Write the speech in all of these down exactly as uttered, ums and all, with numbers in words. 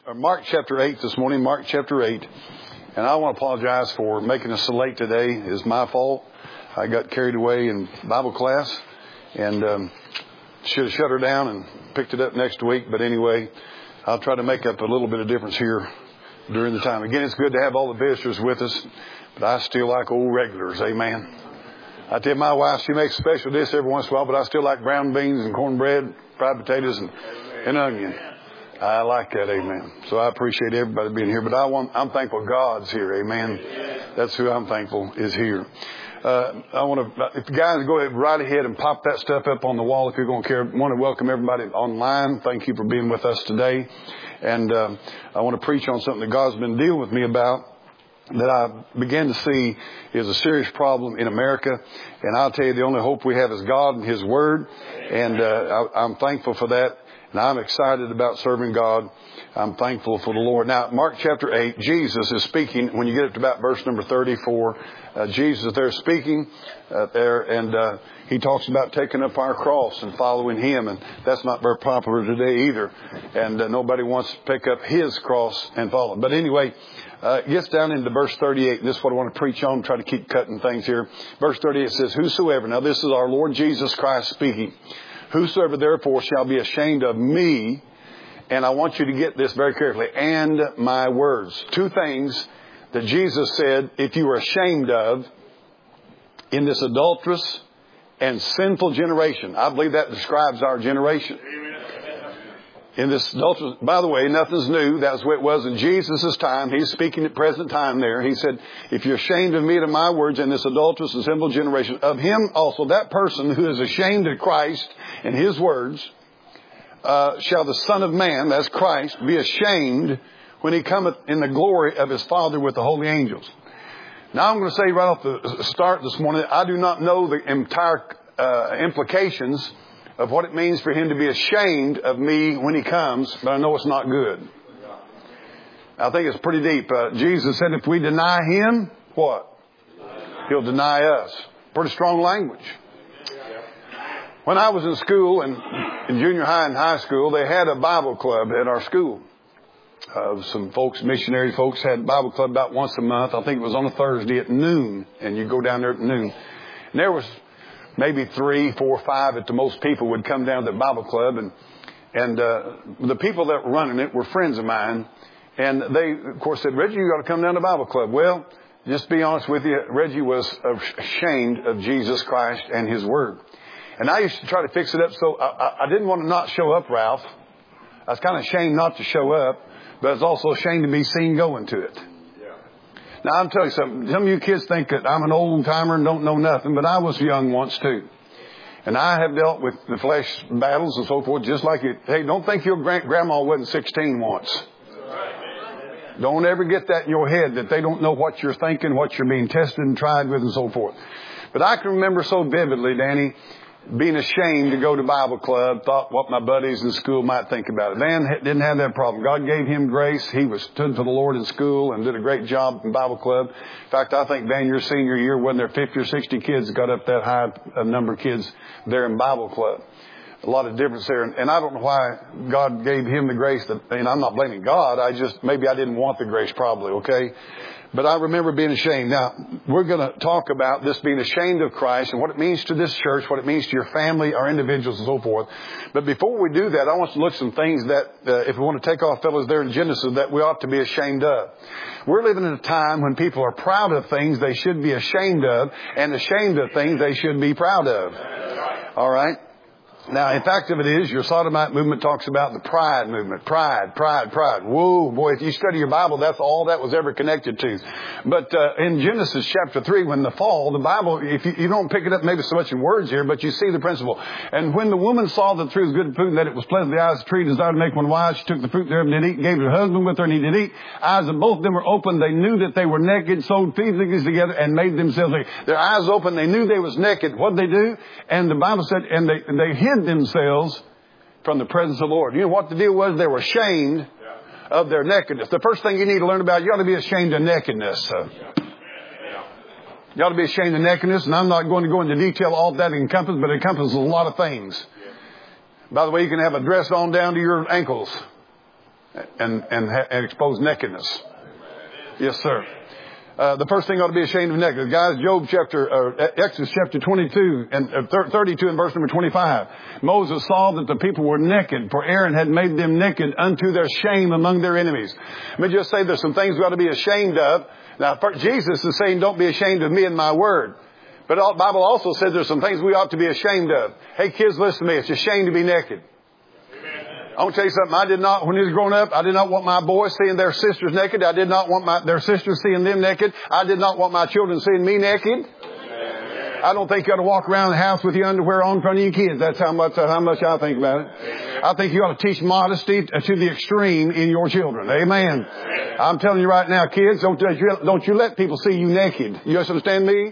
Mark chapter eight this morning, Mark chapter eight. And I want to apologize for making us so late today. It's my fault. I got carried away in Bible class and um, should have shut her down and picked it up next week. But anyway, I'll try to make up a little bit of difference here during the time. Again, it's good to have all the visitors with us, but I still like old regulars. Amen. I tell my wife, she makes special dish every once in a while, but I still like brown beans and cornbread, fried potatoes, and, and onion. I like that, amen. So I appreciate everybody being here. But I want, I'm thankful God's here, amen. That's who I'm thankful is here. Uh, I want to, if the guys go ahead, right ahead and pop that stuff up on the wall if you're going to care. I want to welcome everybody online. Thank you for being with us today. And uh, I want to preach on something that God's been dealing with me about that I began to see is a serious problem in America. And I'll tell you, the only hope we have is God and His Word. And uh, I, I'm thankful for that. And I'm excited about serving God. I'm thankful for the Lord. Now, Mark chapter eight, Jesus is speaking. When you get up to about verse number thirty-four, uh, Jesus is there speaking uh, there. And uh, He talks about taking up our cross and following Him. And that's not very popular today either. And uh, nobody wants to pick up His cross and follow Him. But anyway, uh, it gets down into verse thirty-eight. And this is what I want to preach on. Try to keep cutting things here. Verse thirty-eight says, whosoever. Now, this is our Lord Jesus Christ speaking. Whosoever therefore shall be ashamed of me, and I want you to get this very carefully, and my words. Two things that Jesus said, if you are ashamed of in this adulterous and sinful generation. I believe that describes our generation. In this adulterous, by the way, nothing's new. That's what it was in Jesus' time. He's speaking at present time there. He said, if you're ashamed of me and of my words in this adulterous and sinful generation, of him also, that person who is ashamed of Christ and His words, uh, shall the Son of Man, that's Christ, be ashamed when He cometh in the glory of His Father with the holy angels. Now I'm going to say right off the start this morning, I do not know the entire uh, implications of what it means for Him to be ashamed of me when He comes, but I know it's not good. I think it's pretty deep. Uh, Jesus said if we deny Him, what? He'll deny us. Pretty strong language. When I was in school, and in junior high and high school, they had a Bible club at our school. Uh, some folks, missionary folks, had Bible club about once a month. I think it was on a Thursday at noon, and you go down there at noon. And there was maybe three, four, five at the most people would come down to the Bible club. And and uh, the people that were running it were friends of mine. And they, of course, said, Reggie, you got to come down to the Bible club. Well, just to be honest with you, Reggie was ashamed of Jesus Christ and His Word. And I used to try to fix it up so I, I didn't want to not show up, Ralph. I was kind of ashamed not to show up, but I was also ashamed to be seen going to it. Now, I'm telling you something. Some of you kids think that I'm an old timer and don't know nothing, but I was young once too. And I have dealt with the flesh battles and so forth just like you. Hey, don't think your grandma wasn't sixteen once. Don't ever get that in your head that they don't know what you're thinking, what you're being tested and tried with and so forth. But I can remember so vividly, Danny, being ashamed to go to Bible club, thought what my buddies in school might think about it. Dan didn't have that problem. God gave him grace. He was stood for the Lord in school and did a great job in Bible club. In fact, I think, Dan, your senior year, wasn't there fifty or sixty kids that got up that high a number of kids there in Bible club? A lot of difference there. And I don't know why God gave him the grace. That, and I'm not blaming God. I just, maybe I didn't want the grace probably, okay? But I remember being ashamed. Now, we're going to talk about this being ashamed of Christ and what it means to this church, what it means to your family, our individuals, and so forth. But before we do that, I want to look at some things that, uh, if we want to take off, fellows, there in Genesis, that we ought to be ashamed of. We're living in a time when people are proud of things they should be ashamed of and ashamed of things they should be proud of. All right? Now, in fact of it is, your sodomite movement talks about the pride movement. Pride, pride, pride. Whoa, boy, if you study your Bible, that's all that was ever connected to. But uh, in Genesis chapter three, when the fall, the Bible, if you, you don't pick it up maybe so much in words here, but you see the principle. And when the woman saw the tree was good food, and that it was pleasant to the eyes of the tree, desired to make one wise, she took the fruit thereof and did eat, and gave her husband with her, and he did eat. Eyes of both of them were open. They knew that they were naked, sewed things together, and made themselves naked. Their eyes open. They knew they was naked. What did they do? And the Bible said, and they, they hid themselves from the presence of the Lord. You know what the deal was? They were ashamed of their nakedness. The first thing you need to learn about, you ought to be ashamed of nakedness. Uh, you ought to be ashamed of nakedness, and I'm not going to go into detail all that encompasses, but it encompasses a lot of things. By the way, you can have a dress on down to your ankles. and, and, and expose nakedness. Yes, sir. Uh, the first thing ought to be ashamed of nakedness. Guys, Job chapter, uh, Exodus chapter twenty-two and uh, thirty-two and verse number twenty-five. Moses saw that the people were naked, for Aaron had made them naked unto their shame among their enemies. Let me just say there's some things we ought to be ashamed of. Now, Jesus is saying, don't be ashamed of me and my word. But the Bible also says there's some things we ought to be ashamed of. Hey, kids, listen to me. It's a shame to be naked. I want to tell you something. I did not, when I was growing up, I did not want my boys seeing their sisters naked. I did not want my, their sisters seeing them naked. I did not want my children seeing me naked. I don't think you ought to walk around the house with your underwear on in front of your kids. That's how much, how much I think about it. I think you ought to teach modesty to the extreme in your children. Amen. I'm telling you right now, kids, don't, don't you let people see you naked. You understand me?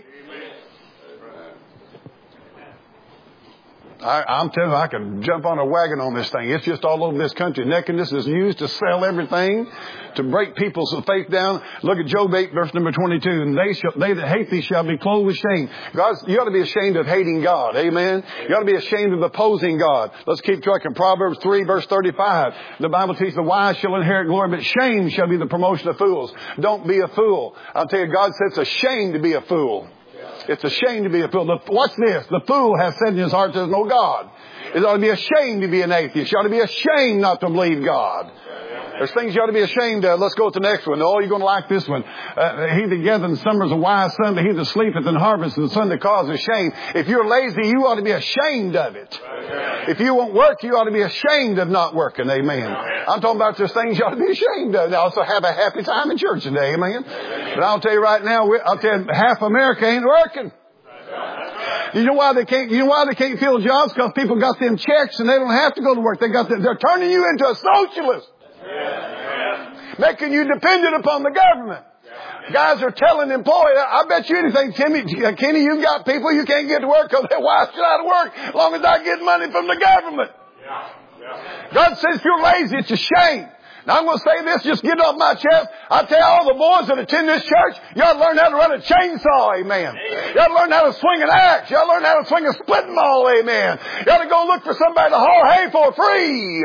I, I'm telling you, I can jump on a wagon on this thing. It's just all over this country. Nakedness is used to sell everything, to break people's faith down. Look at Job eight, verse number twenty-two. And they shall, they that hate thee shall be clothed with shame. God, you ought to be ashamed of hating God. Amen. You ought to be ashamed of opposing God. Let's keep trucking. Proverbs three, verse thirty-five. The Bible teaches the wise shall inherit glory, but shame shall be the promotion of fools. Don't be a fool. I'll tell you, God says it's a shame to be a fool. It's a shame to be a fool. Watch this. The fool has said in his heart, there's no God. It ought to be a shame to be an atheist. You ought to be ashamed not to believe God. There's things you ought to be ashamed of. Let's go to the next one. Oh, you're going to like this one. Uh, he that gathereth in summer is a wise son, but he that sleepeth in harvest is the son that causes shame. If you're lazy, you ought to be ashamed of it. If you won't work, you ought to be ashamed of not working. Amen. I'm talking about there's things you ought to be ashamed of. They also have a happy time in church today. Amen. But I'll tell you right now, I'll tell you, half America ain't working. You know why they can't, you know why they can't fill jobs? Because people got them checks and they don't have to go to work. They got the, they're turning you into a socialist. Yeah. Making you dependent upon the government. Yeah. Guys are telling employees, I bet you anything, Timmy, Kenny, you've got people you can't get to work because they're why should I work as long as I get money from the government? Yeah. Yeah. God says if you're lazy, it's a shame. Now I'm going to say this, just get it off my chest. I tell all the boys that attend this church, you ought to learn how to run a chainsaw, amen. You ought to learn how to swing an axe. You ought to learn how to swing a split maul, amen. You ought to go look for somebody to haul hay for free.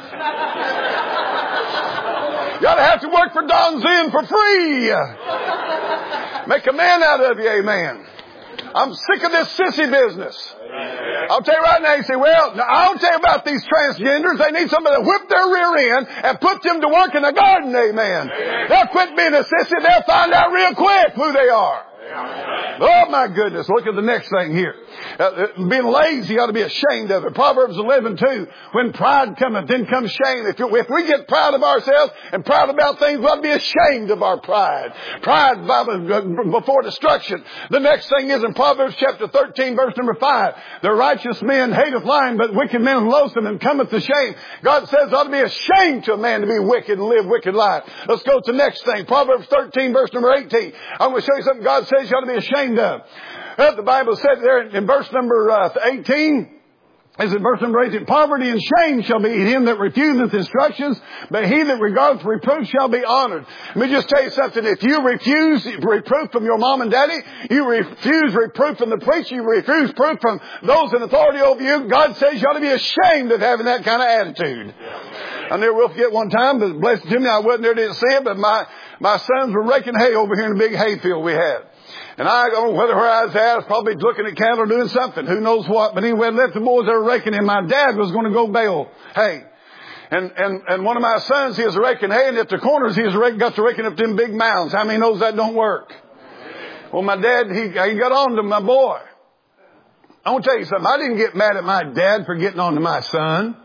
You ought to have to work for Don Zen for free. Make a man out of you, amen. I'm sick of this sissy business. I'll tell you right now, you say, well, I'll tell you about these transgenders. They need somebody to whip their rear end and put them to work in the garden, amen. They'll quit being a sissy. They'll find out real quick who they are. Oh, my goodness. Look at the next thing here. Uh, being lazy ought to be ashamed of it. Proverbs eleven two. When pride cometh, then comes shame. If, you, if we get proud of ourselves and proud about things, we ought to be ashamed of our pride. Pride before destruction. The next thing is in Proverbs chapter thirteen, verse number five. The righteous man hateth lying, but wicked men loathsome and cometh to shame. God says it ought to be ashamed to a man to be wicked and live wicked life. Let's go to the next thing. Proverbs thirteen, verse number eighteen. I'm going to show you something God says you ought to be ashamed of. Uh, the Bible said there in, in verse number uh, eighteen, is it verse number eighteen? Poverty and shame shall be him that refuseth instructions, but he that regardeth reproof shall be honored. Let me just tell you something. If you refuse reproof from your mom and daddy, you refuse reproof from the preacher, you refuse proof from those in authority over you, God says you ought to be ashamed of having that kind of attitude. I never will forget one time, but blessed to me, I wasn't there, didn't see it, but my, my sons were raking hay over here in a big hay field we had. And I don't know whether where I was at, I was probably looking at cattle or doing something. Who knows what. But anyway, I left the boys there raking, and my dad was going to go bale hay. And, and, and one of my sons, he was raking hay, and at the corners, he was raking, got to raking up them big mounds. How many knows that don't work? Well, my dad, he, he got on to my boy. I want to tell you something. I didn't get mad at my dad for getting on to my son.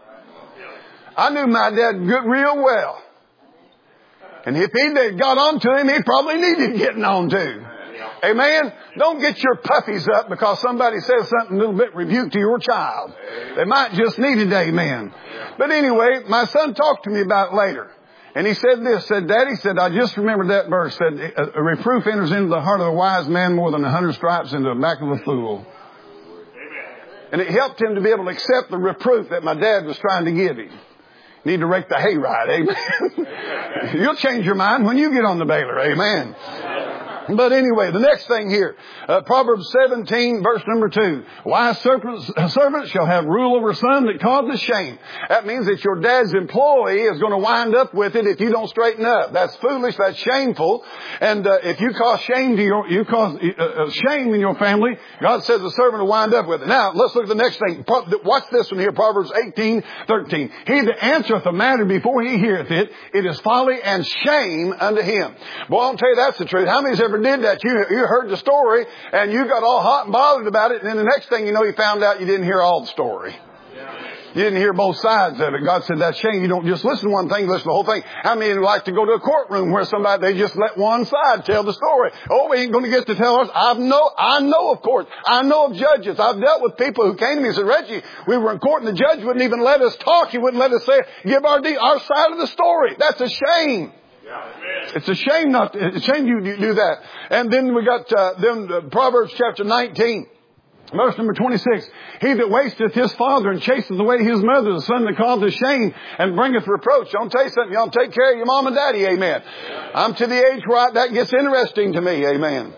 I knew my dad good, real well. And if he got on to him, he probably needed getting on to. Amen. Don't get your puppies up because somebody says something a little bit rebuke to your child. They might just need it. Amen. But anyway, my son talked to me about it later. And he said this, said, Daddy, said, I just remembered that verse, said, a reproof enters into the heart of a wise man more than a hundred stripes into the back of a fool. And it helped him to be able to accept the reproof that my dad was trying to give him. Need to rake the hay right. Amen. You'll change your mind when you get on the baler. Amen. But anyway, the next thing here, uh, Proverbs seventeen, verse number two. Wise servants, servants shall have rule over a son that causes shame. That means that your dad's employee is going to wind up with it if you don't straighten up. That's foolish. That's shameful. And uh, if you cause shame to your, you cause uh, shame in your family, God says the servant will wind up with it. Now, let's look at the next thing. Watch this one here, Proverbs eighteen, thirteen. He that answereth a matter before he heareth it, it is folly and shame unto him. Boy, I'll tell you that's the truth. How many's ever did that? You, you heard the story and you got all hot and bothered about it, and then the next thing you know, you found out you didn't hear all the story. You didn't hear both sides of it. God said, that's shame. You don't just listen to one thing, listen to the whole thing. How many would like to go to a courtroom where somebody, they just let one side tell the story? Oh, we ain't going to get to tell us. I know, I know of courts. I know of judges. I've dealt with people who came to me and said, Reggie, we were in court and the judge wouldn't even let us talk. He wouldn't let us say, give our, de- our side of the story. That's a shame. It's a shame not to, it's a shame you do that. And then we got, uh, then uh, Proverbs chapter nineteen. Verse number twenty-six, he that wasteth his father and chaseth away his mother, the son that causeth shame and bringeth reproach. I'll tell you something, y'all take care of your mom and daddy, amen. I'm to the age where I, that gets interesting to me, amen.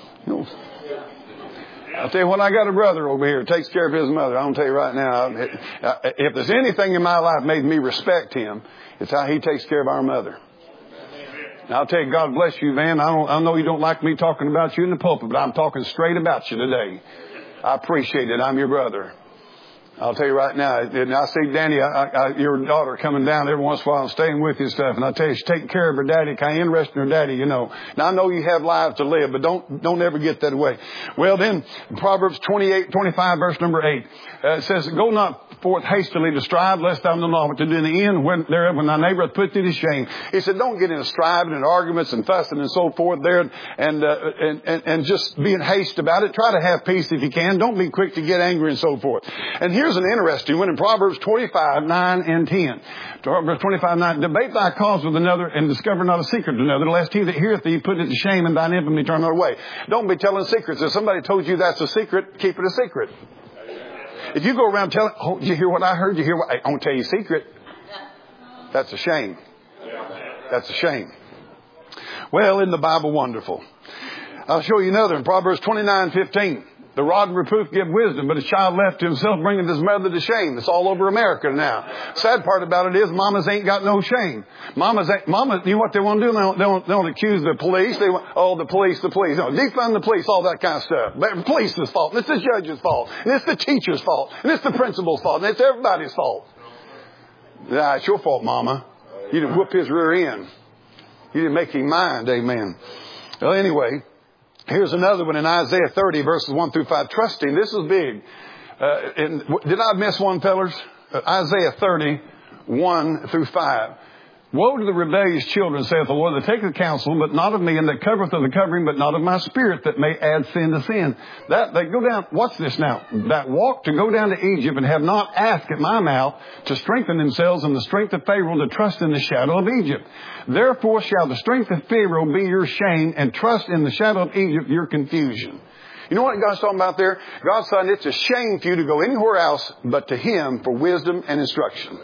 I'll tell you what, I got a brother over here who takes care of his mother. I'll tell you right now, if there's anything in my life made me respect him, it's how he takes care of our mother. Now, I'll tell you, God bless you, Van. I don't, I know you don't like me talking about you in the pulpit, but I'm talking straight about you today. I appreciate it. I'm your brother. I'll tell you right now, and I see Danny, I, I, your daughter coming down every once in a while and staying with you and stuff. And I tell you, she's taking care of her daddy, kind of interested in her daddy, you know. Now, I know you have lives to live, but don't, don't ever get that away. Well, then, Proverbs twenty-eight, twenty-five, verse number eight, uh, it says, go not forth hastily to strive, lest thou know not what to do in the end, when thereof when thy neighbor hath put thee to shame. He said, don't get into striving and arguments and fussing and so forth there, and, uh, and, and, and just be in haste about it. Try to have peace if you can. Don't be quick to get angry and so forth. And here's an interesting one in Proverbs twenty-five, nine and ten. Proverbs twenty-five, nine, debate thy cause with another and discover not a secret to another, lest he that heareth thee put it to shame and thine infamy turn not away. Don't be telling secrets. If somebody told you that's a secret, keep it a secret. If you go around telling, oh, did you hear what I heard? Did you hear what I, I won't tell you a secret. That's a shame. That's a shame. Well, isn't the Bible wonderful? I'll show you another in Proverbs twenty-nine, fifteen. The rod and reproof give wisdom, but a child left to himself bringeth his mother to shame. It's all over America now. Sad part about it is mamas ain't got no shame. Mamas ain't, mamas, you know what they want to do? They don't, they don't, they don't accuse the police. They want, oh, the police, the police. No, defund the police, all that kind of stuff. But the police's fault. And it's the judge's fault. And it's the teacher's fault. And it's the principal's fault. And it's everybody's fault. Nah, it's your fault, mama. You didn't whoop his rear end. You didn't make him mind, amen. Well, anyway. Here's another one in Isaiah thirty, verses one through five. Trusting. This is big. Uh, and did I miss one, fellers? Uh, Isaiah thirty, one through five. Woe to the rebellious children, saith the Lord, that taketh counsel, but not of me, and that covereth of the covering, but not of my spirit, that may add sin to sin. That, they go down, watch this now, that walk to go down to Egypt and have not asked at my mouth to strengthen themselves in the strength of Pharaoh to trust in the shadow of Egypt. Therefore shall the strength of Pharaoh be your shame, and trust in the shadow of Egypt your confusion. You know what God's talking about there? God's saying it's a shame for you to go anywhere else but to Him for wisdom and instruction.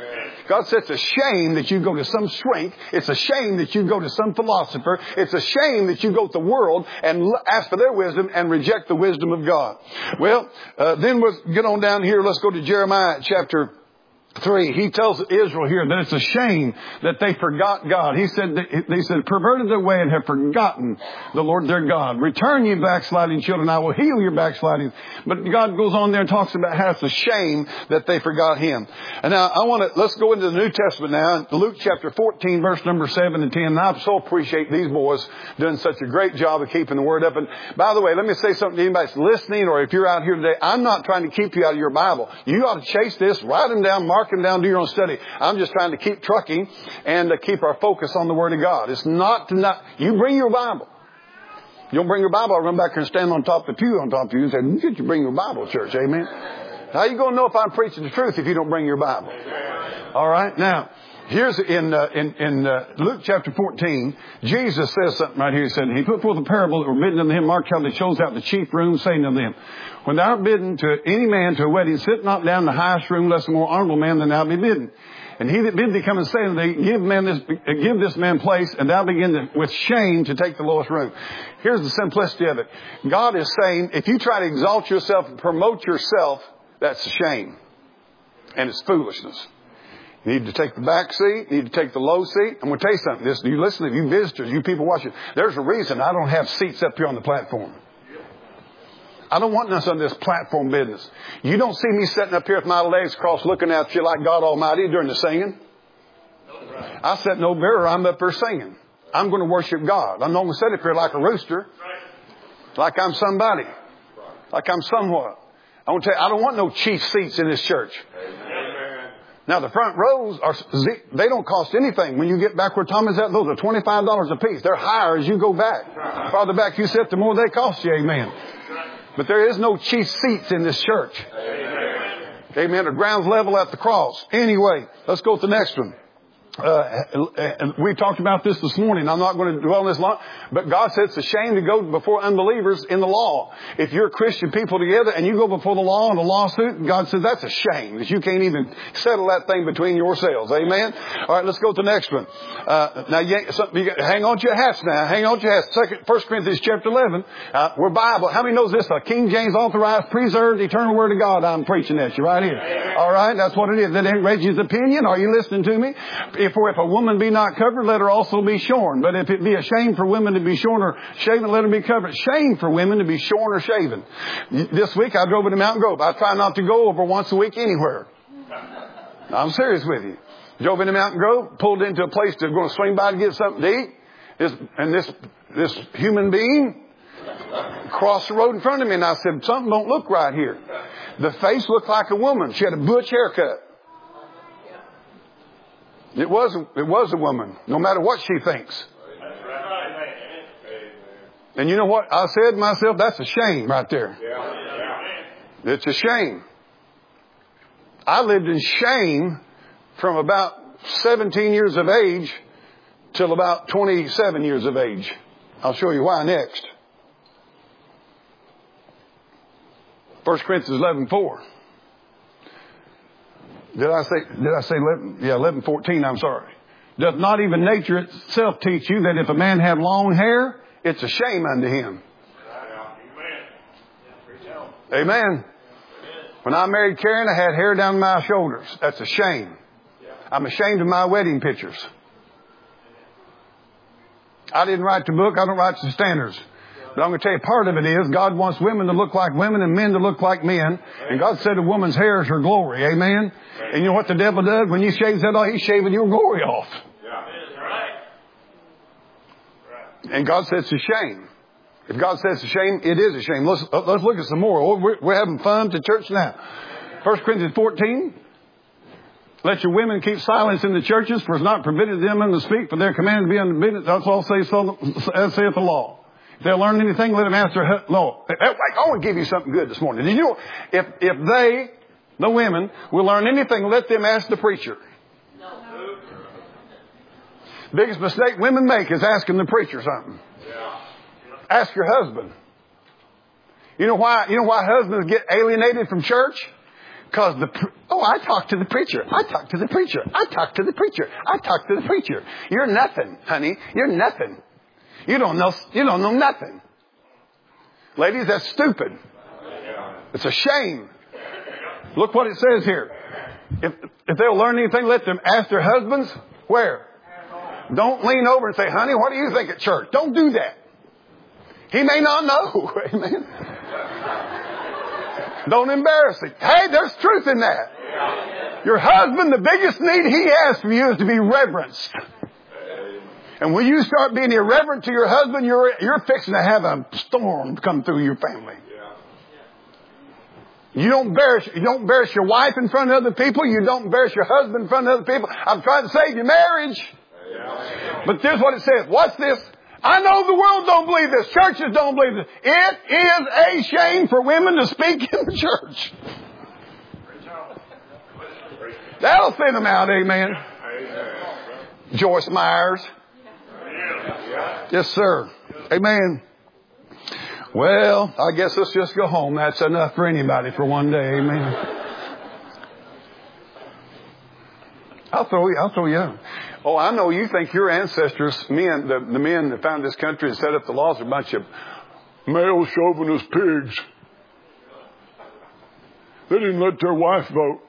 God says it's a shame that you go to some shrink. It's a shame that you go to some philosopher. It's a shame that you go to the world and ask for their wisdom and reject the wisdom of God. Well, uh, then we'll get on down here. Let's go to Jeremiah chapter three. He tells Israel here that it's a shame that they forgot God. He said, they said, perverted their way and have forgotten the Lord their God. Return ye backsliding children, I will heal your backsliding. But God goes on there and talks about how it's a shame that they forgot Him. And now I want to, let's go into the New Testament now. Luke chapter fourteen, verse number seven and ten. And I so appreciate these boys doing such a great job of keeping the Word up. And by the way, let me say something to anybody that's listening, or if you're out here today, I'm not trying to keep you out of your Bible. You ought to chase this, write them down, mark them down, do your own study. I'm just trying to keep trucking and to keep our focus on the Word of God. It's not to not, you bring your Bible. You don't bring your Bible, I'll run back here and stand on top of the pew on top of you and say, you get you bring your Bible, church, amen? How you going to know if I'm preaching the truth if you don't bring your Bible? All right, now, here's in uh, in, in uh, Luke chapter fourteen, Jesus says something right here. He said, He put forth a parable that were bidden unto him, mark how they chose out the chief room, saying unto them, when thou art bidden to any man to a wedding, sit not down in the highest room, lest a more honorable man than thou be bidden. And he that bid thee come and say unto thee, give man this, give this man place, and thou begin to, with shame to take the lowest room. Here's the simplicity of it. God is saying, if you try to exalt yourself and promote yourself, that's a shame. And it's foolishness. You need to take the back seat. You need to take the low seat. I'm going to tell you something. This, you listen, you visitors, you people watching. There's a reason I don't have seats up here on the platform. I don't want nothing on this platform business. You don't see me sitting up here with my legs crossed looking at you like God Almighty during the singing. I sit no mirror. I'm up there singing. I'm going to worship God. I'm not going to sit up here like a rooster. Like I'm somebody. Like I'm somewhat. I want to tell you, I don't want no chief seats in this church. Now, the front rows, are they don't cost anything. When you get back where Tom is at, those are twenty-five dollars a piece. They're higher as you go back. Farther back you sit, the more they cost you. Amen. But there is no chief seats in this church. Amen. Amen. The ground's level at the cross. Anyway, let's go to the next one. Uh, we talked about this this morning. I'm not going to dwell on this long, but God said it's a shame to go before unbelievers in the law. If you're Christian people together and you go before the law in a lawsuit, God says that's a shame that you can't even settle that thing between yourselves. Amen. All right, let's go to the next one. Uh, now, you, you got, hang on to your hats now. Hang on to your hats. Second, First Corinthians chapter eleven. Uh, we're Bible. How many knows this? A King James authorized, preserved, eternal word of God. I'm preaching at you right here. All right, that's what it is. That ain't Reggie's opinion. Are you listening to me? If For if a woman be not covered, let her also be shorn. But if it be a shame for women to be shorn or shaven, let her be covered. Shame for women to be shorn or shaven. This week I drove into Mountain Grove. I try not to go over once a week anywhere. I'm serious with you. Drove into Mountain Grove, pulled into a place to go to swing by to get something to eat. This, and this this human being crossed the road in front of me, and I said, something don't look right here. The face looked like a woman. She had a butch haircut. It was, it was a woman, no matter what she thinks. And you know what? I said to myself, that's a shame right there. It's a shame. I lived in shame from about seventeen years of age till about twenty-seven years of age. I'll show you why next. First Corinthians eleven four. Did I say, did I say eleven? Yeah, eleven fourteen, I'm sorry. Doth not even nature itself teach you that if a man have long hair, it's a shame unto him? Amen. Amen. When I married Karen, I had hair down my shoulders. That's a shame. I'm ashamed of my wedding pictures. I didn't write the book. I don't write the standards. But I'm going to tell you, part of it is God wants women to look like women and men to look like men. And God said a woman's hair is her glory. Amen. And you know what the devil does? When you shave that off, he's shaving your glory off. And God says it's a shame. If God says it's a shame, it is a shame. Let's, let's look at some more. We're, we're having fun to church now. First Corinthians fourteen. Let your women keep silence in the churches, for it's not permitted them to speak, for they're commanded to be under business. That's all say so, as saith the law. If they'll learn anything, let them ask their no. I want to give you something good this morning. Did you know if if they, the women, will learn anything, let them ask the preacher. No. Biggest mistake women make is asking the preacher something. Yeah. Ask your husband. You know why? You know why husbands get alienated from church? Because the oh, I talk to the preacher. I talk to the preacher. I talk to the preacher. I talk to the preacher. You're nothing, honey. You're nothing. You don't know. You don't know nothing. Ladies, that's stupid. It's a shame. Look what it says here. If if they'll learn anything, let them ask their husbands. Where? Don't lean over and say, honey, what do you think at church? Don't do that. He may not know. Amen. Don't embarrass him. Hey, there's truth in that. Your husband, the biggest need he has for you is to be reverenced. And when you start being irreverent to your husband, you're you're fixing to have a storm come through your family. You don't embarrass you don't embarrass your wife in front of other people. You don't embarrass your husband in front of other people. I'm trying to save your marriage. But this is what it says. What's this? I know the world don't believe this. Churches don't believe this. It is a shame for women to speak in the church. That'll thin them out, amen. Joyce Myers. Yes, sir. Amen. Well, I guess let's just go home. That's enough for anybody for one day, amen. I'll throw you. I'll throw you out. Oh, I know you think your ancestors, men, the, the men that found this country and set up the laws, are a bunch of male chauvinist pigs. They didn't let their wife vote.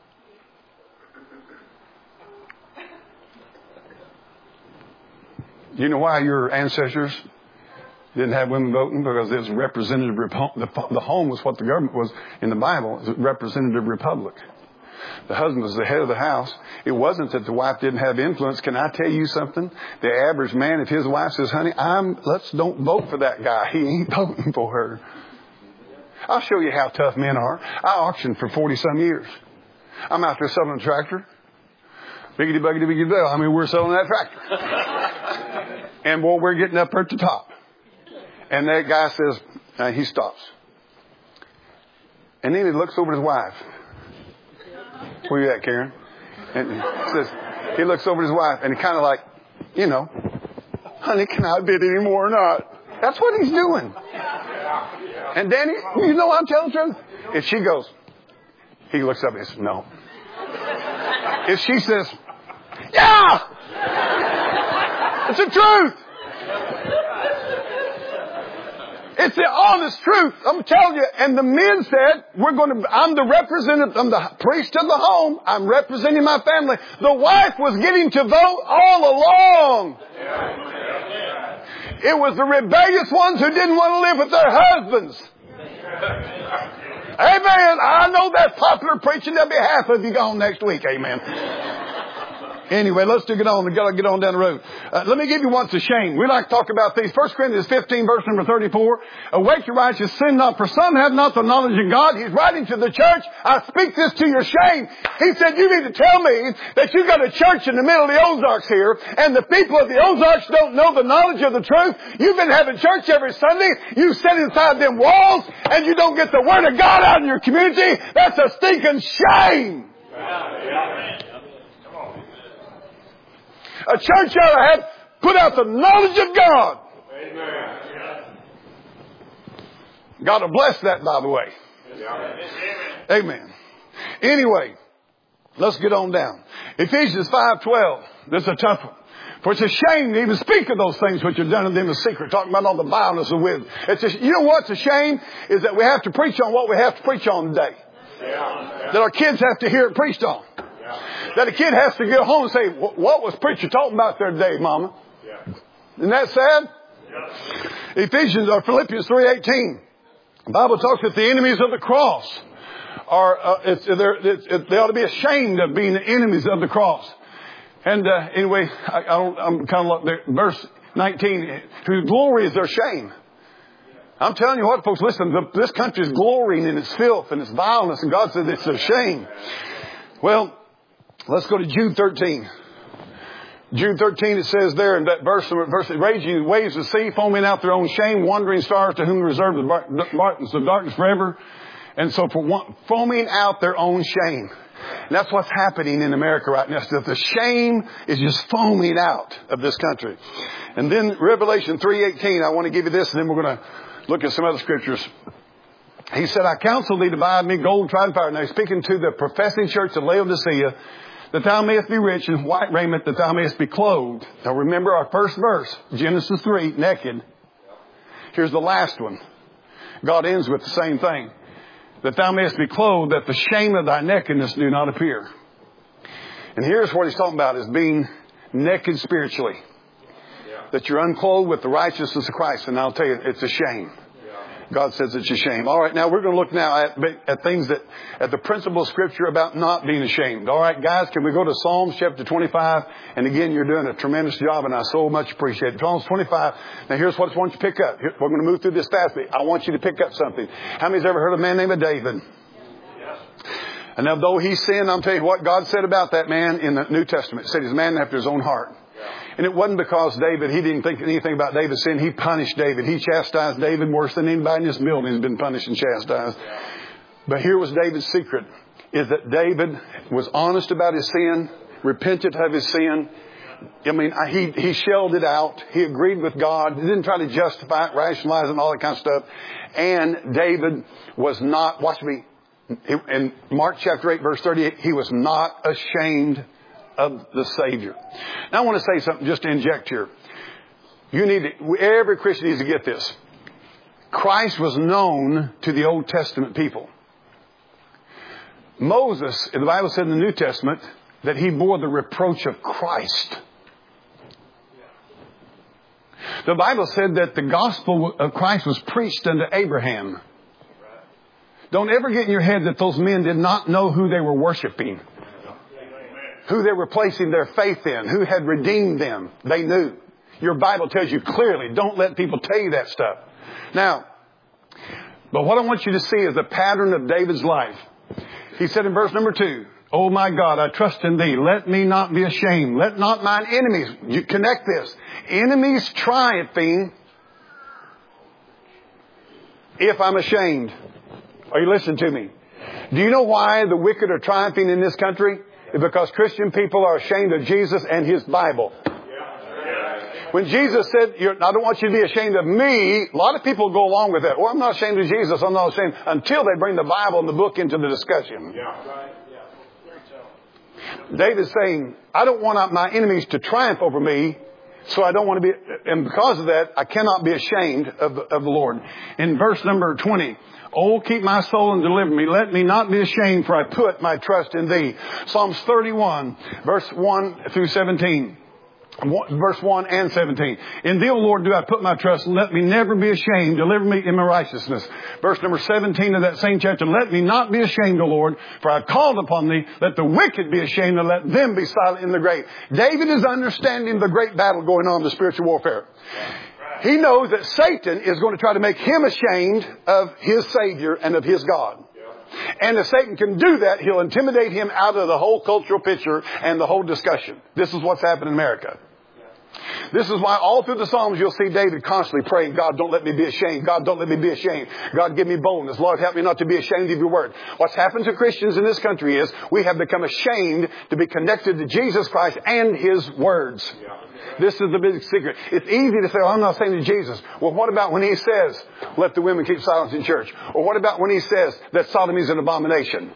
You know why your ancestors didn't have women voting? Because it was representative. The home was what the government was in the Bible. It was a representative republic. The husband was the head of the house. It wasn't that the wife didn't have influence. Can I tell you something? The average man, if his wife says, honey, I'm, let's don't vote for that guy. He ain't voting for her. I'll show you how tough men are. I auctioned for forty some years. I'm out there selling a tractor. Biggity, buggity, biggity, bell. I mean, we're selling that tractor. And boy, we're getting up there at the top. And that guy says, uh, he stops. And then he looks over at his wife. Where you at, Karen? And he says, he looks over at his wife and he kind of like, you know, honey, can I bid any more or not? That's what he's doing. And Danny, you know I'm telling the truth? If she goes, he looks up and says, no. If she says, yeah! It's the truth. It's the honest truth. I'm telling you. And the men said, we're going to, I'm the representative, I'm the priest of the home. I'm representing my family. The wife was getting to vote all along. It was the rebellious ones who didn't want to live with their husbands. Amen. I know that's popular preaching. There'll be half of you gone next week. Amen. Anyway, let's do get on. We've got to get on down the road. Uh, let me give you what's a shame. We like to talk about these. First Corinthians fifteen, verse number thirty-four. Awake, your righteous, sin not, for some have not the knowledge of God. He's writing to the church. I speak this to your shame. He said, you need to tell me that you got a church in the middle of the Ozarks here, and the people of the Ozarks don't know the knowledge of the truth. You've been having church every Sunday. You sit inside them walls, and you don't get the Word of God out in your community. That's a stinking shame. A church ought to have put out the knowledge of God. Amen. God will bless that, by the way. Amen. Anyway, let's get on down. Ephesians five twelve. This is a tough one. For it's a shame to even speak of those things which are done in them in secret. Talking about all the vileness of wisdom. It's a, you know what's a shame? Is that we have to preach on what we have to preach on today. Yeah. That our kids have to hear it preached on. That a kid has to go home and say, what was preacher talking about there today, Mama? Yeah. Isn't that sad? Yeah. Ephesians or Philippians three eighteen. The Bible talks that the enemies of the cross are, uh, it's, it's, it, they ought to be ashamed of being the enemies of the cross. And uh, anyway, I, I don't, I'm kind of like verse nineteen, whose glory is their shame. I'm telling you what, folks, listen, the, this country is glorying in its filth and its vileness, and God says it's a shame. Well, let's go to Jude thirteen. Jude thirteen, it says there in that verse, verse raging waves of the sea, foaming out their own shame, wandering stars to whom reserved the darkness of darkness forever. And so for one, foaming out their own shame. And that's what's happening in America right now. So the shame is just foaming out of this country. And then Revelation three eighteen, I want to give you this, and then we're going to look at some other scriptures. He said, I counsel thee to buy me gold tried in fire. Now he's speaking to the professing church of Laodicea, that thou mayest be rich in white raiment, that thou mayest be clothed. Now remember our first verse, Genesis three, naked. Here's the last one. God ends with the same thing. That thou mayest be clothed, that the shame of thy nakedness do not appear. And here's what he's talking about, is being naked spiritually. Yeah. That you're unclothed with the righteousness of Christ. And I'll tell you, it's a shame. God says it's a shame. All right, now we're going to look now at, at things that, at the principle of Scripture about not being ashamed. All right, guys, can we go to Psalms chapter twenty-five? And again, you're doing a tremendous job, and I so much appreciate it. Psalms twenty-five. Now, here's what I want you to pick up. Here, we're going to move through this fast. I want you to pick up something. How many's ever heard of a man named David? Yes. And now, though he sinned, I'm telling you what God said about that man in the New Testament. It said he's a man after his own heart. And it wasn't because David, he didn't think anything about David's sin. He punished David. He chastised David worse than anybody in this building has been punished and chastised. But here was David's secret, is that David was honest about his sin, repented of his sin. I mean, he, he shelled it out. He agreed with God. He didn't try to justify it, rationalize it, and all that kind of stuff. And David was not, watch me, in Mark chapter eight, verse thirty-eight, he was not ashamed of the Savior. Now I want to say something just to inject here. You need to, every Christian needs to get this. Christ was known to the Old Testament people. Moses, the Bible said in the New Testament, that he bore the reproach of Christ. The Bible said that the gospel of Christ was preached unto Abraham. Don't ever get in your head that those men did not know who they were worshiping, who they were placing their faith in, who had redeemed them. They knew. Your Bible tells you clearly, don't let people tell you that stuff. Now, but what I want you to see is the pattern of David's life. He said in verse number two, "Oh my God, I trust in thee. Let me not be ashamed. Let not mine enemies," you connect this, enemies triumphing if I'm ashamed. Are you listening to me? Do you know why the wicked are triumphing in this country? It's because Christian people are ashamed of Jesus and His Bible. When Jesus said, "I don't want you to be ashamed of me," a lot of people go along with that. "Well, I'm not ashamed of Jesus. I'm not ashamed," until they bring the Bible and the book into the discussion. David's saying, "I don't want my enemies to triumph over me, so I don't want to be, and because of that, I cannot be ashamed of the, of the Lord." In verse number twenty, "Oh, keep my soul and deliver me. Let me not be ashamed, for I put my trust in thee." Psalms thirty-one, verse one through seventeen. Verse one and seventeen. "In thee, O Lord, do I put my trust. Let me never be ashamed. Deliver me in my righteousness." Verse number seventeen of that same chapter. "Let me not be ashamed, O Lord, for I called upon thee. Let the wicked be ashamed, and let them be silent in the grave." David is understanding the great battle going on in the spiritual warfare. He knows that Satan is going to try to make him ashamed of his Savior and of his God. And if Satan can do that, he'll intimidate him out of the whole cultural picture and the whole discussion. This is what's happened in America. This is why all through the Psalms you'll see David constantly praying, "God, don't let me be ashamed. God, don't let me be ashamed. God, give me boldness. Lord, help me not to be ashamed of your word." What's happened to Christians in this country is we have become ashamed to be connected to Jesus Christ and His words. This is the big secret. It's easy to say, "Oh, I'm not saying to Jesus." Well, what about when He says, "Let the women keep silence in church"? Or what about when He says that sodomy is an abomination?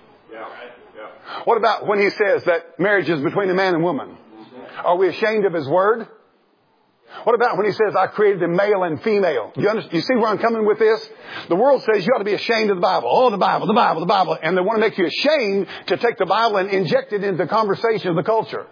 What about when He says that marriage is between a man and woman? Are we ashamed of His word? What about when He says, "I created them male and female"? You understand? You see where I'm coming with this? The world says you ought to be ashamed of the Bible. Oh, the Bible, the Bible, the Bible. And they want to make you ashamed to take the Bible and inject it into the conversation of the culture.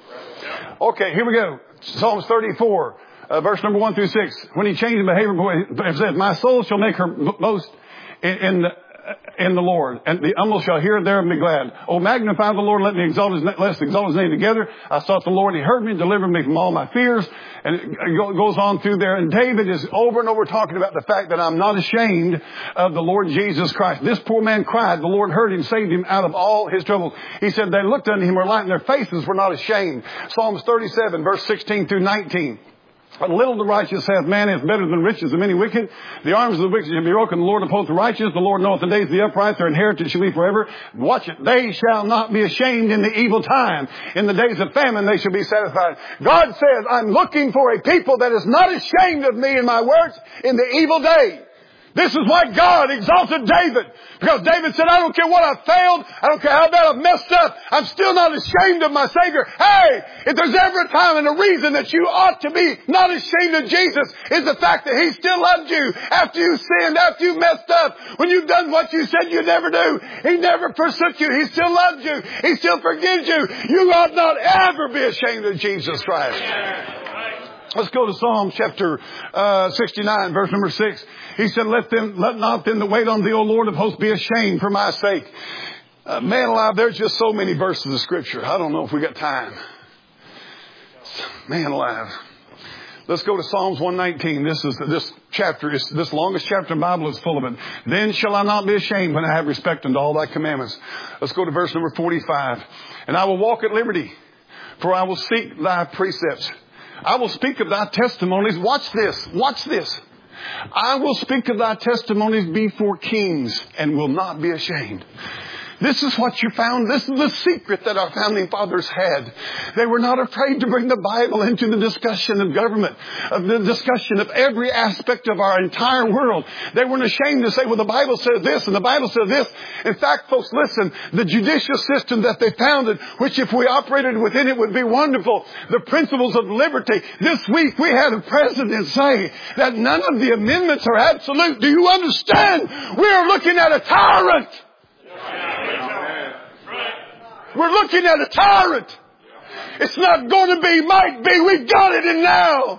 Okay, here we go. Psalms thirty-four, uh, verse number one through six. When he changed the behavior, it says, "My soul shall make her boast in, in the in the Lord, and the humble shall hear there and be glad. Oh, magnify the Lord, let me exalt his name, let's exalt his name together. I sought the Lord, he heard me, delivered me from all my fears." And it goes on through there. And David is over and over talking about the fact that I'm not ashamed of the Lord Jesus Christ. This poor man cried. The Lord heard him, saved him out of all his troubles. He said, "They looked unto him, were light, and their faces were not ashamed." Psalms thirty-seven, verse sixteen through nineteen. "A little the righteous hath man is better than riches of many wicked. The arms of the wicked shall be broken. The Lord upholdeth the righteous. The Lord knoweth the days of the upright. Their inheritance shall be forever." Watch it. "They shall not be ashamed in the evil time. In the days of famine they shall be satisfied." God says, "I'm looking for a people that is not ashamed of me and my words in the evil day." This is why God exalted David. Because David said, "I don't care what I've failed. I don't care how bad I've messed up. I'm still not ashamed of my Savior." Hey, if there's ever a time and a reason that you ought to be not ashamed of Jesus, is the fact that He still loved you after you sinned, after you messed up, when you've done what you said you'd never do. He never forsook you. He still loves you. He still forgives you. You ought not ever be ashamed of Jesus Christ. Let's go to Psalm chapter uh, sixty-nine, verse number six. He said, "Let them, let not them that wait on thee, O Lord of hosts, be ashamed for my sake." Uh, man alive, there's just so many verses of Scripture. I don't know if we got time. Man alive. Let's go to Psalms one nineteen. This is this chapter is this longest chapter in the Bible is full of it. "Then shall I not be ashamed when I have respect unto all thy commandments." Let's go to verse number forty-five. "And I will walk at liberty, for I will seek thy precepts. I will speak of thy testimonies." Watch this. Watch this. "I will speak of thy testimonies before kings and will not be ashamed." This is what you found. This is the secret that our founding fathers had. They were not afraid to bring the Bible into the discussion of government, of the discussion of every aspect of our entire world. They weren't ashamed to say, well, the Bible says this and the Bible says this. In fact, folks, listen, the judicial system that they founded, which if we operated within it would be wonderful, the principles of liberty. This week we had a president say that none of the amendments are absolute. Do you understand? We are looking at a tyrant. We're looking at a tyrant. It's not going to be, might be. We've got it in now.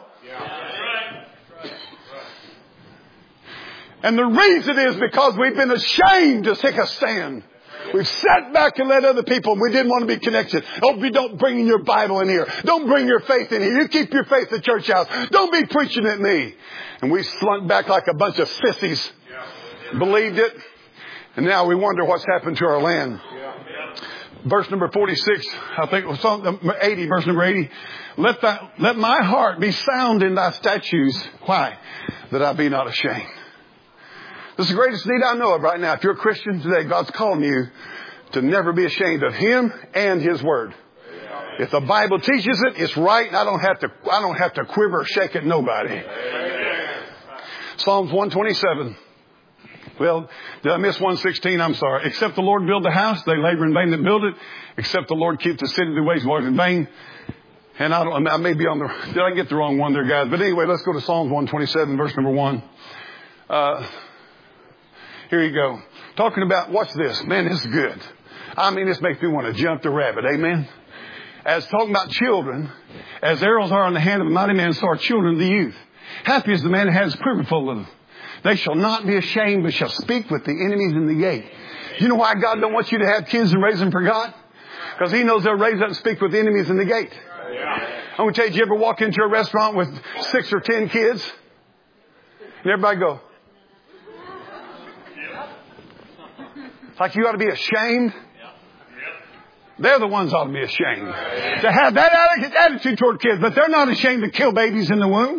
And the reason is because we've been ashamed to take a stand. We've sat back and let other people. We didn't want to be connected. Oh, you don't bring your Bible in here. Don't bring your faith in here. You keep your faith at church house. Don't be preaching at me. And we slunk back like a bunch of sissies. Believed it. And now we wonder what's happened to our land. Verse number forty-six, I think it was Psalm eighty, verse number eighty. Let that, let my heart be sound in thy statutes. Why? That I be not ashamed. This is the greatest need I know of right now. If you're a Christian today, God's calling you to never be ashamed of Him and His Word. If the Bible teaches it, it's right, and I don't have to, I don't have to quiver or shake at nobody. Psalms one twenty-seven. Well, did I miss one sixteen? I'm sorry. Except the Lord build the house, they labor in vain that build it. Except the Lord keep the city, the ways work in vain. And I don't, I may be on the, did I get the wrong one there, guys? But anyway, let's go to Psalms one twenty-seven, verse number one. Uh, here you go. Talking about, watch this. Man, this is good. I mean, this makes me want to jump the rabbit. Amen. As talking about children, as arrows are in the hand of a mighty man, so are children of the youth. Happy is the man who has a quiver full of them. They shall not be ashamed, but shall speak with the enemies in the gate. You know why God don't want you to have kids and raise them for God? Because He knows they'll raise up and speak with the enemies in the gate. I'm going to tell you, did you ever walk into a restaurant with six or ten kids? And everybody go, like you ought to be ashamed? They're the ones ought to be ashamed. To have that attitude toward kids, but they're not ashamed to kill babies in the womb.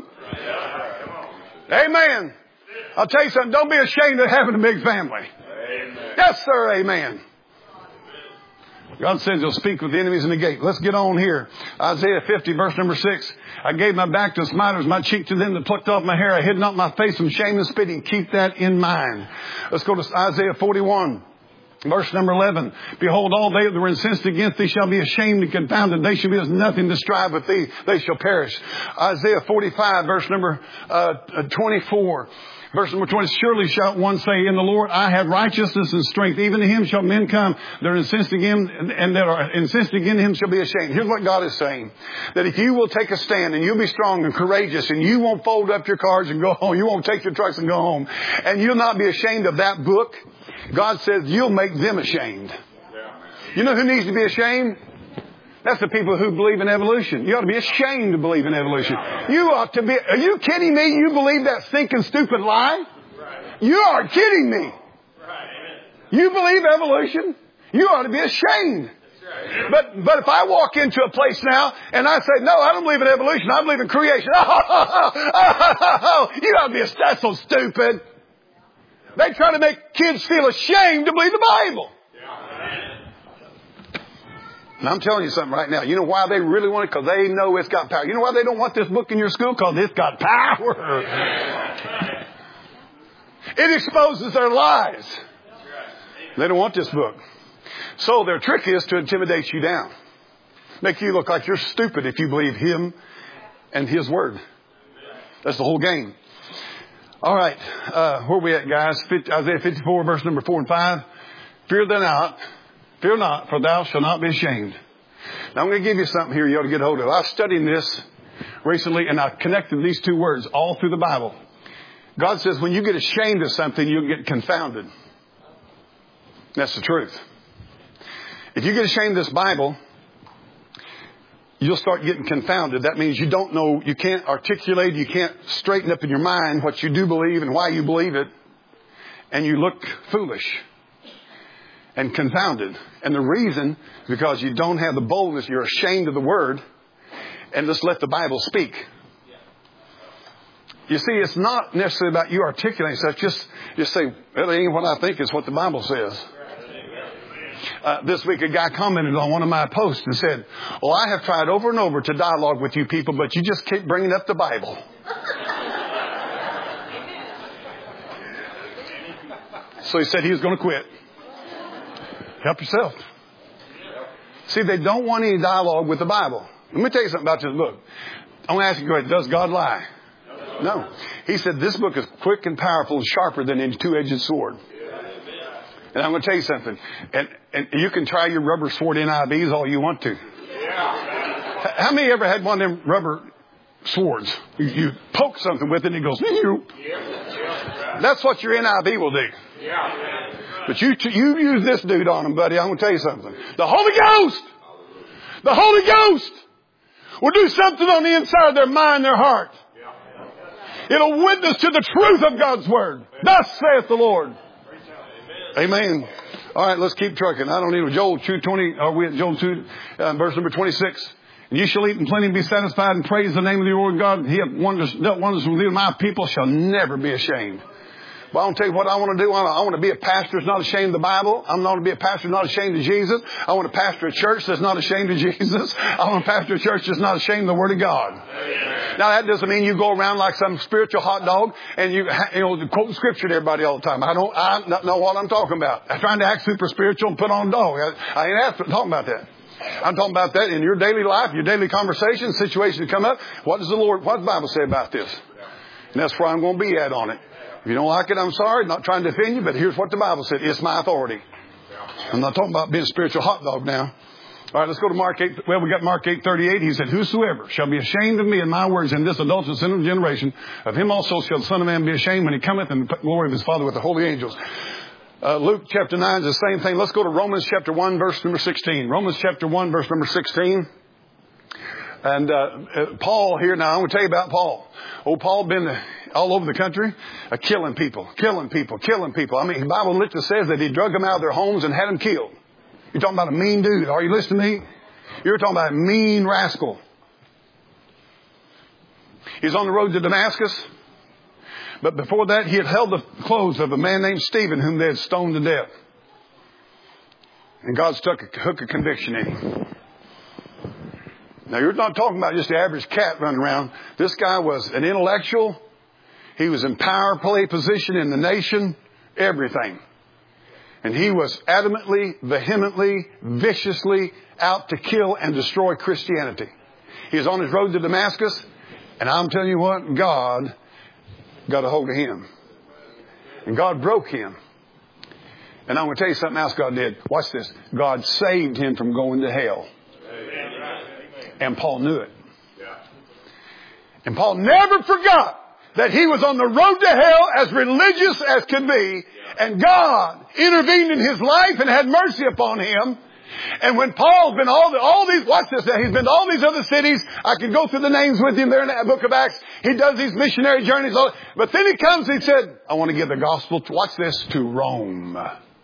Amen. I'll tell you something. Don't be ashamed of having a big family. Amen. Yes, sir. Amen. God says He'll speak with the enemies in the gate. Let's get on here. Isaiah fifty, verse number six. I gave my back to smiters, my cheek to them that plucked off my hair. I hid not my face from shame and spitting. Keep that in mind. Let's go to Isaiah forty-one. Verse number eleven. Behold, all they that were incensed against thee shall be ashamed and confounded. They shall be as nothing to strive with thee. They shall perish. Isaiah forty-five, verse number uh, twenty-four. Verse number twenty, surely shall one say in the Lord, I have righteousness and strength. Even to Him shall men come that are incensed again, and that are incensed against Him shall be ashamed. Here's what God is saying. That if you will take a stand and you'll be strong and courageous and you won't fold up your cards and go home, you won't take your trucks and go home, and you'll not be ashamed of that book, God says you'll make them ashamed. You know who needs to be ashamed? That's the people who believe in evolution. You ought to be ashamed to believe in evolution. You ought to be, are you kidding me? You believe that stinking stupid lie? You are kidding me. You believe evolution? You ought to be ashamed. But, but if I walk into a place now and I say, no, I don't believe in evolution. I believe in creation. Oh, oh, oh, oh, oh, oh. You ought to be, that's so stupid. They try to make kids feel ashamed to believe the Bible. And I'm telling you something right now. You know why they really want it? Because they know it's got power. You know why they don't want this book in your school? Because it's got power. It exposes their lies. They don't want this book. So their trick is to intimidate you down. Make you look like you're stupid if you believe Him and His Word. That's the whole game. All right. Uh, where are we at, guys? Isaiah fifty-four, verse number four and five. Fear thou not. Fear not, for thou shalt not be ashamed. Now I'm going to give you something here you ought to get hold of. I was studying this recently and I connected these two words all through the Bible. God says when you get ashamed of something, you'll get confounded. That's the truth. If you get ashamed of this Bible, you'll start getting confounded. That means you don't know, you can't articulate, you can't straighten up in your mind what you do believe and why you believe it. And you look foolish and confounded. And the reason is because you don't have the boldness. You're ashamed of the Word. And just let the Bible speak. You see, it's not necessarily about you articulating stuff. Just, just say, well, it ain't what I think, it's what the Bible says. Uh, this week a guy commented on one of my posts and said, well, I have tried over and over to dialogue with you people, but you just keep bringing up the Bible. So he said he was going to quit. Help yourself. See, they don't want any dialogue with the Bible. Let me tell you something about this book. I want to ask you, does God lie? No. He said this book is quick and powerful and sharper than any two-edged sword. And I'm going to tell you something. And, and you can try your rubber sword N I Vs all you want to. How many ever had one of them rubber swords? You, you poke something with it and it goes, Ew. That's what your N I V will do. But you you use this dude on them, buddy. I'm going to tell you something. The Holy Ghost, the Holy Ghost will do something on the inside of their mind, their heart. It'll witness to the truth of God's Word. Thus saith the Lord. Amen. All right, let's keep trucking. I don't need Joel two twenty. Are we at Joel two, uh, verse number twenty-six? And you shall eat in plenty and be satisfied and praise the name of the Lord God. He hath wonders, dealt wonders with you. My people shall never be ashamed. Well, I want to tell you what I want to do. I want to be a pastor that's not ashamed of the Bible. I want to be a pastor not ashamed of Jesus. I want to pastor a church that's not ashamed of Jesus. I want to pastor a church that's not ashamed of the Word of God. Amen. Now, that doesn't mean you go around like some spiritual hot dog and you, you know, quote scripture to everybody all the time. I don't, I don't know what I'm talking about. I'm trying to act super spiritual and put on a dog. I, I ain't after talking about that. I'm talking about that in your daily life, your daily conversation, situations that come up. What does the Lord, what does the Bible say about this? And that's where I'm going to be at on it. If you don't like it, I'm sorry. I'm not trying to offend you, but here's what the Bible said. It's my authority. I'm not talking about being a spiritual hot dog now. All right, let's go to Mark eight. Well, we got Mark eight thirty-eight. He said, whosoever shall be ashamed of me and my words in this adulterous sinful generation, of him also shall the Son of Man be ashamed when he cometh in the glory of his Father with the holy angels. Uh, Luke chapter nine is the same thing. Let's go to Romans chapter one, verse number sixteen. Romans chapter one, verse number sixteen. And uh, uh, Paul here, now I'm going to tell you about Paul. Oh, Paul been all over the country uh, killing people, killing people, killing people. I mean, the Bible literally says that he drug them out of their homes and had them killed. You're talking about a mean dude. Are you listening to me? You're talking about a mean rascal. He's on the road to Damascus. But before that, he had held the clothes of a man named Stephen, whom they had stoned to death. And God stuck a hook of conviction in him. Now, you're not talking about just the average cat running around. This guy was an intellectual. He was in power play position in the nation. Everything. And he was adamantly, vehemently, viciously out to kill and destroy Christianity. He was on his road to Damascus. And I'm telling you what, God got a hold of him. And God broke him. And I'm going to tell you something else God did. Watch this. God saved him from going to hell. And Paul knew it. And Paul never forgot that he was on the road to hell, as religious as could be. And God intervened in his life and had mercy upon him. And when Paul's been all the, all these, watch this now, he's been to all these other cities. I can go through the names with him there in the book of Acts. He does these missionary journeys. But then he comes, he said, I want to give the gospel, to, watch this, to Rome.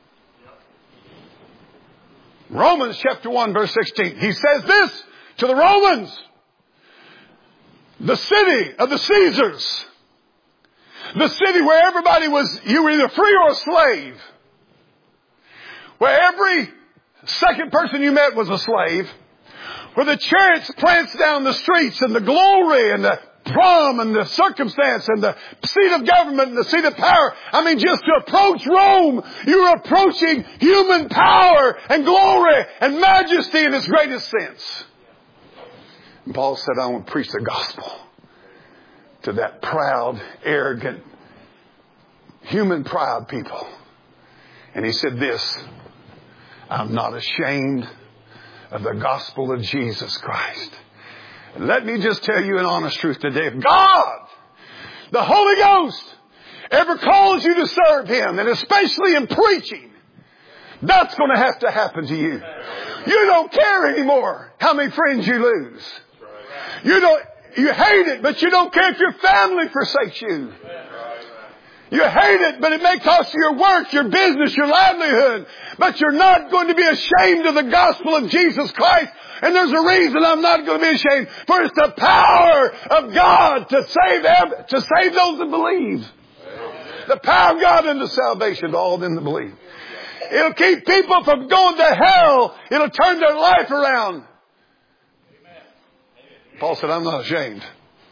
Romans chapter one, verse sixteen. He says this to the Romans. The city of the Caesars. The city where everybody was, you were either free or a slave. Where every second person you met was a slave. Where the chariots pranced down the streets, and the glory and the prom and the circumstance and the seat of government and the seat of power. I mean, just to approach Rome, you're approaching human power and glory and majesty in its greatest sense. And Paul said, I want to preach the gospel to that proud, arrogant, human proud people. And he said this, I'm not ashamed of the gospel of Jesus Christ. Let me just tell you an honest truth today. If God, the Holy Ghost, ever calls you to serve Him, and especially in preaching, that's going to have to happen to you. You don't care anymore how many friends you lose. You don't, you hate it, but you don't care if your family forsakes you. You hate it, but it may cost you your work, your business, your livelihood. But you're not going to be ashamed of the gospel of Jesus Christ. And there's a reason I'm not going to be ashamed. For it's the power of God to save them, to save those that believe. The power of God into salvation to all them that believe. It'll keep people from going to hell. It'll turn their life around. Paul said, I'm not ashamed.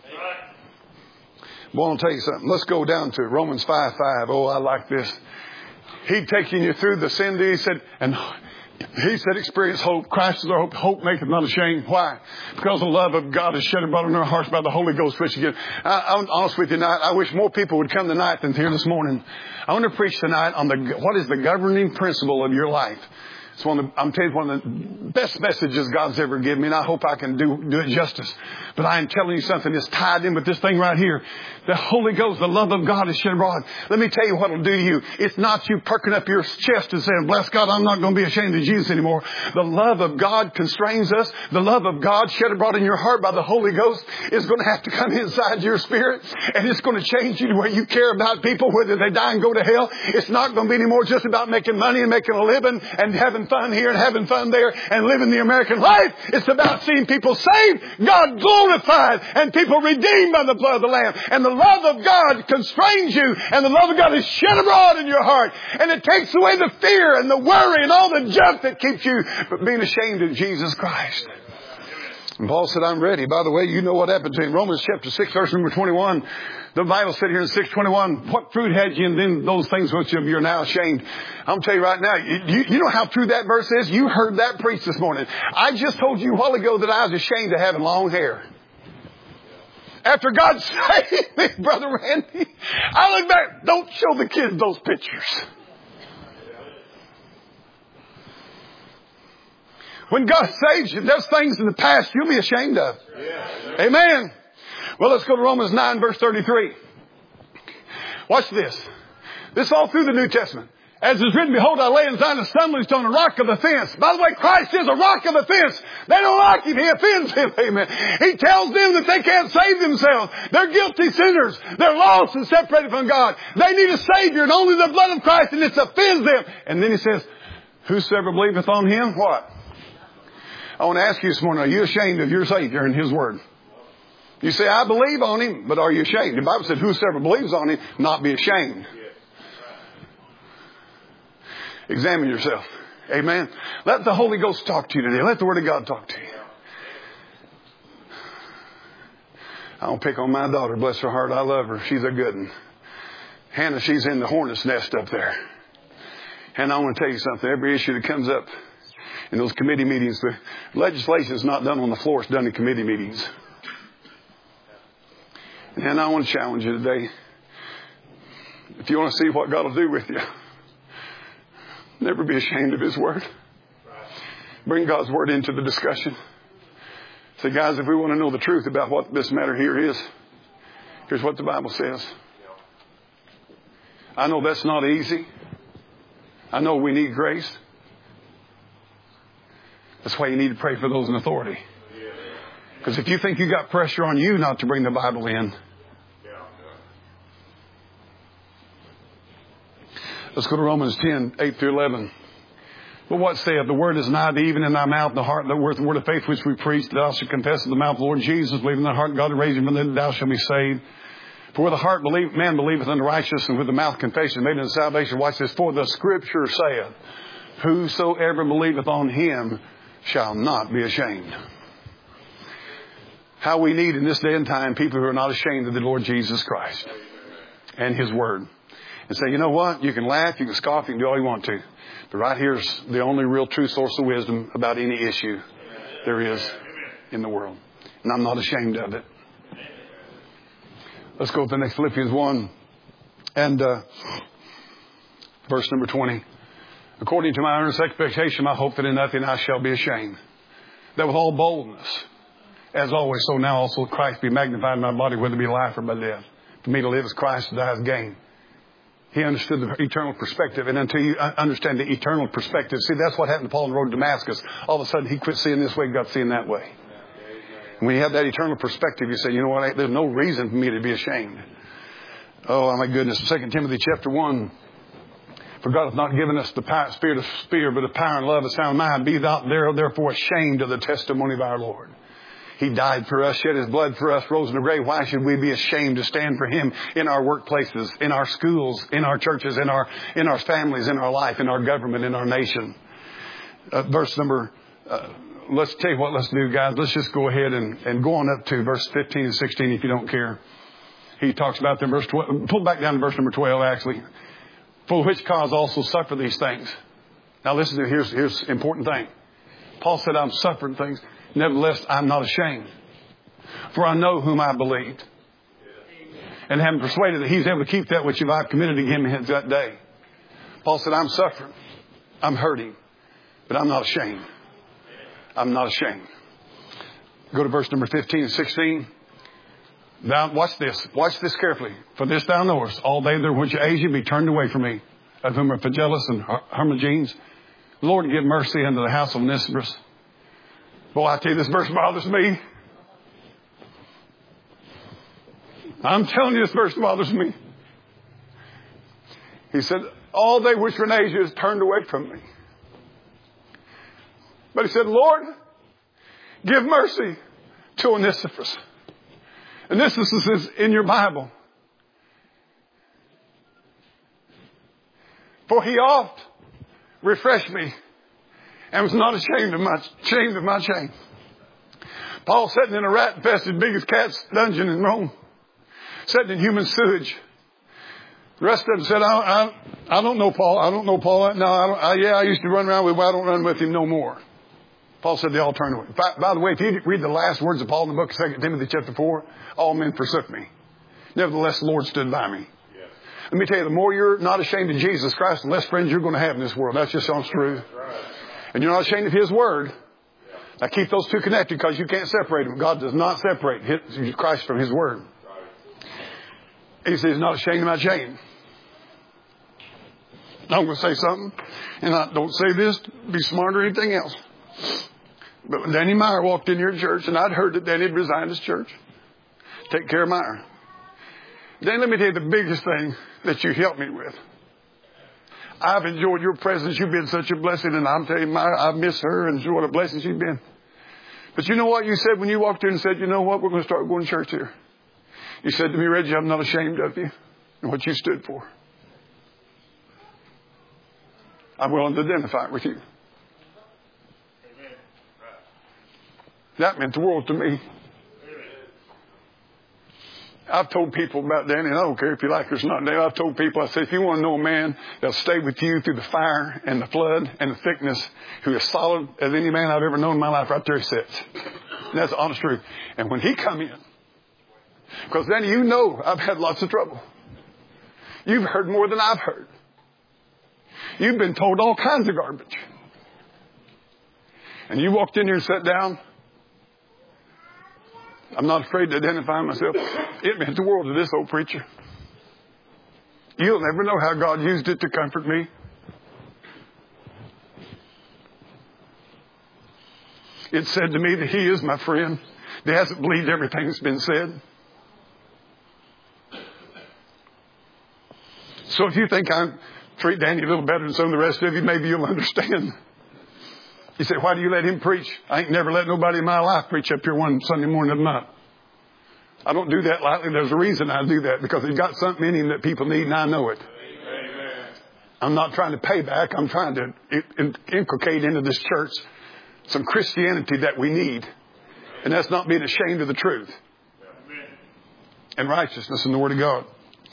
Boy, I'll tell you something. Let's go down to Romans five five. Oh, I like this. He'd taken you through the sin. He said, and he said, experience hope. Christ is our hope. Hope maketh not ashamed. Why? Because the love of God is shed abroad in our hearts by the Holy Ghost. Which again, I, I'm honest with you tonight. I wish more people would come tonight than here this morning. I want to preach tonight on the what is the governing principle of your life. It's one of the, I'm telling you, one of the best messages God's ever given me, and I hope I can do, do it justice. But I am telling you something that's tied in with this thing right here. The Holy Ghost, the love of God is shed abroad. Let me tell you what it'll do to you. It's not you perking up your chest and saying, bless God, I'm not going to be ashamed of Jesus anymore. The love of God constrains us. The love of God shed abroad in your heart by the Holy Ghost is going to have to come inside your spirit. And it's going to change you to where you care about people, whether they die and go to hell. It's not going to be anymore just about making money and making a living and having fun here and having fun there and living the American life. It's about seeing people saved, God glorified, and people redeemed by the blood of the Lamb. And the love of God constrains you, and the love of God is shed abroad in your heart. And it takes away the fear and the worry and all the junk that keeps you from being ashamed of Jesus Christ. And Paul said, I'm ready. By the way, you know what happened to him. Romans chapter six, verse number twenty-one. The Bible said here in six twenty-one, what fruit had you in then those things which you're now ashamed? I'm going to tell you right now, you, you know how true that verse is? You heard that preached this morning. I just told you a while ago that I was ashamed of having long hair. After God saved me, Brother Randy, I look back, don't show the kids those pictures. When God saves you, there's things in the past you'll be ashamed of. Yeah. Amen. Well, let's go to Romans nine, verse thirty-three. Watch this. This is all through the New Testament. As is written, behold, I lay in Zion a stumbling stone, a rock of offense. By the way, Christ is a rock of offense. They don't like him. He offends him. Amen. He tells them that they can't save themselves. They're guilty sinners. They're lost and separated from God. They need a Savior, and only the blood of Christ, and it offends them. And then he says, whosoever believeth on him, what? I want to ask you this morning, are you ashamed of your Savior and his word? You say, I believe on him, but are you ashamed? The Bible said, whosoever believes on him, not be ashamed. Examine yourself. Amen. Let the Holy Ghost talk to you today. Let the Word of God talk to you. I don't pick on my daughter. Bless her heart. I love her. She's a good one. Hannah, she's in the hornet's nest up there. And I want to tell you something. Every issue that comes up in those committee meetings, the legislation is not done on the floor. It's done in committee meetings. And I want to challenge you today. If you want to see what God will do with you, never be ashamed of his word. Bring God's word into the discussion. Say, guys, if we want to know the truth about what this matter here is, here's what the Bible says. I know that's not easy. I know we need grace. That's why you need to pray for those in authority. Because if you think you got pressure on you not to bring the Bible in. Let's go to Romans ten, eight through eleven. But what saith? The word is nigh thee, even in thy mouth, the heart, the word, the word of faith which we preach. Thou shalt confess with the mouth the Lord Jesus, believe in thy heart God raised him from the dead, thou shalt be saved. For with the heart believe, man believeth unto righteousness, and with the mouth confession made unto salvation. Watch this. For the Scripture saith, whosoever believeth on him shall not be ashamed. How we need in this day and time people who are not ashamed of the Lord Jesus Christ and his word. And say, you know what? You can laugh, you can scoff, you can do all you want to. But right here's the only real true source of wisdom about any issue there is in the world. And I'm not ashamed of it. Let's go to the next Philippians one and uh, verse number twenty. According to my earnest expectation, I hope that in nothing I shall be ashamed. That with all boldness, as always, so now also Christ be magnified in my body, whether it be life or by death. For me to live as Christ, to die as gain. He understood the eternal perspective. And until you understand the eternal perspective, see, that's what happened to Paul on the road to Damascus. All of a sudden, he quit seeing this way and got seeing that way. And when you have that eternal perspective, you say, you know what? There's no reason for me to be ashamed. Oh, my goodness. Second Timothy chapter one. For God hath not given us the power, spirit of fear, but of power and love and sound mind. Be thou therefore ashamed of the testimony of our Lord. He died for us, shed His blood for us, rose in the grave. Why should we be ashamed to stand for Him in our workplaces, in our schools, in our churches, in our in our families, in our life, in our government, in our nation? Uh, verse number, uh, let's tell you what let's do, guys. Let's just go ahead and, and go on up to verse fifteen and sixteen if you don't care. He talks about them, verse twelve. Pull back down to verse number twelve, actually. For which cause also suffer these things. Now listen to, here's, here's the important thing. Paul said, I'm suffering things. Nevertheless, I'm not ashamed. For I know whom I believed. And having persuaded that He's able to keep that which I've committed to Him that day. Paul said, I'm suffering. I'm hurting. But I'm not ashamed. I'm not ashamed. Go to verse number fifteen and sixteen. Thou, watch this. Watch this carefully. For this thou knowest, all they that which age you be turned away from me, of whom are Phygellus and Hermogenes. Lord, give mercy unto the house of Onesimus. Boy, I tell you, this verse bothers me. I'm telling you, this verse bothers me. He said, all they which were in Asia is turned away from me. But he said, Lord, give mercy to Onesimus. And this is in your Bible. For he oft refreshed me and was not ashamed of my, ashamed of my shame. Paul sitting in a rat-infested biggest cat's dungeon in Rome, sitting in human sewage. The rest of them said, I, I, I don't know Paul. I don't know Paul. No, I don't, I, yeah, I used to run around with him. I don't run with him no more. Paul said they all turned away. By, by the way, if you read the last words of Paul in the book of Second Timothy chapter four, all men forsook me. Nevertheless, the Lord stood by me. Yes. Let me tell you, the more you're not ashamed of Jesus Christ, the less friends you're going to have in this world. That's just honest truth. Right. And you're not ashamed of His Word. Yeah. Now keep those two connected because you can't separate them. God does not separate his, Christ from His Word. Right. He says He's not ashamed of my shame. I'm going to say something, and I don't say this to be smart or anything else. But when Danny Meyer walked in your church, and I'd heard that Danny had resigned his church, take care of Meyer. Then let me tell you the biggest thing that you helped me with. I've enjoyed your presence. You've been such a blessing, and I'm telling you, Meyer, I miss her, and what a blessing she's been. But you know what you said when you walked in and said, you know what, we're going to start going to church here. You said to me, Reggie, I'm not ashamed of you and what you stood for. I'm willing to identify with you. That meant the world to me. I've told people about Danny, and I don't care if you like it or not. I've told people, I said, if you want to know a man that'll stay with you through the fire and the flood and the thickness, who is solid as any man I've ever known in my life, right there he sits. And that's the honest truth. And when he come in, because Danny, you know I've had lots of trouble. You've heard more than I've heard. You've been told all kinds of garbage. And you walked in here and sat down. I'm not afraid to identify myself. It meant the world to this old preacher. You'll never know how God used it to comfort me. It said to me that He is my friend. He hasn't believed everything that's been said. So if you think I treat Danny a little better than some of the rest of you, maybe you'll understand. You say, why do you let him preach? I ain't never let nobody in my life preach up here one Sunday morning of the month. I don't do that lightly. There's a reason I do that, because he's got something in him that people need, and I know it. Amen. I'm not trying to pay back. I'm trying to inculcate into this church some Christianity that we need. And that's not being ashamed of the truth. Amen. And righteousness in the Word of God.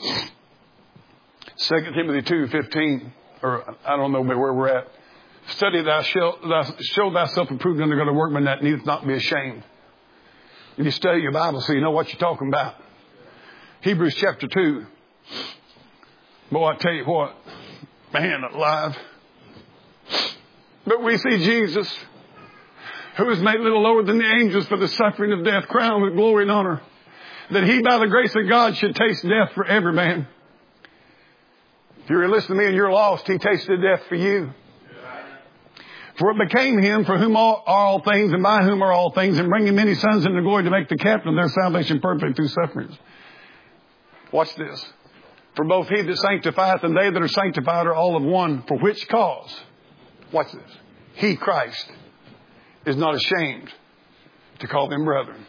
Second Timothy two fifteen, or I don't know where we're at. Study thou shalt thou, show thyself approved unto God, a workman that needeth not be ashamed. And you study your Bible so you know what you're talking about. Hebrews chapter two. Boy, I tell you what, man alive. But we see Jesus, who was made a little lower than the angels for the suffering of death, crowned with glory and honor, that He by the grace of God should taste death for every man. If you're listening to me and you're lost, He tasted death for you. For it became Him for whom all, are all things, and by whom are all things, and bringing many sons into glory, to make the captain of their salvation perfect through sufferings. Watch this. For both He that sanctifieth and they that are sanctified are all of one. For which cause? Watch this. He, Christ, is not ashamed to call them brethren.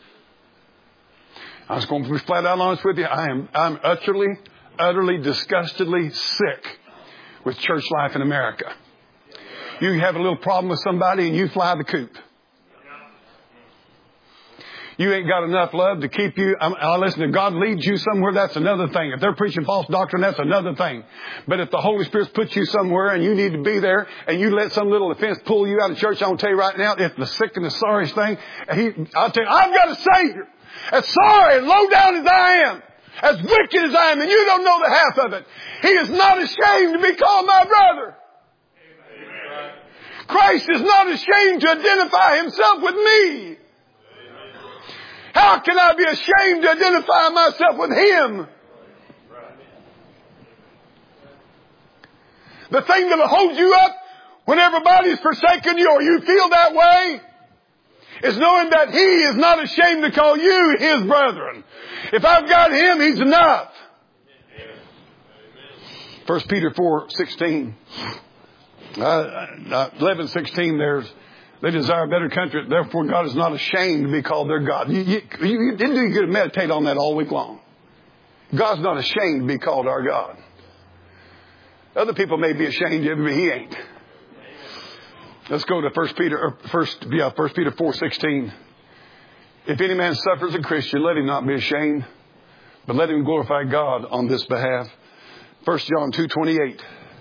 I was going to be flat out honest with you. I am I'm utterly, utterly, disgustedly sick with church life in America. You have a little problem with somebody and you fly the coop. You ain't got enough love to keep you. I'm, I listen to God leads you somewhere. That's another thing. If they're preaching false doctrine, that's another thing. But if the Holy Spirit's put you somewhere and you need to be there and you let some little offense pull you out of church, I'm going to tell you right now, it's the sick and the sorriest thing. He, I'll tell you, I've got a Savior. As sorry and low down as I am, as wicked as I am, and you don't know the half of it. He is not ashamed to be called my brother. Amen. Christ is not ashamed to identify Himself with me. How can I be ashamed to identify myself with Him? The thing that will hold you up when everybody's forsaken you or you feel that way is knowing that He is not ashamed to call you His brethren. If I've got Him, He's enough. First Peter four sixteen. Uh, eleven sixteen, there's, they desire a better country. Therefore, God is not ashamed to be called their God. You, you, you, you didn't do good to meditate on that all week long. God's not ashamed to be called our God. Other people may be ashamed of Him, but He ain't. Let's go to First Peter, or first, yeah, First Peter four sixteen. If any man suffers a Christian, let him not be ashamed, but let him glorify God on this behalf. First John two twenty-eight.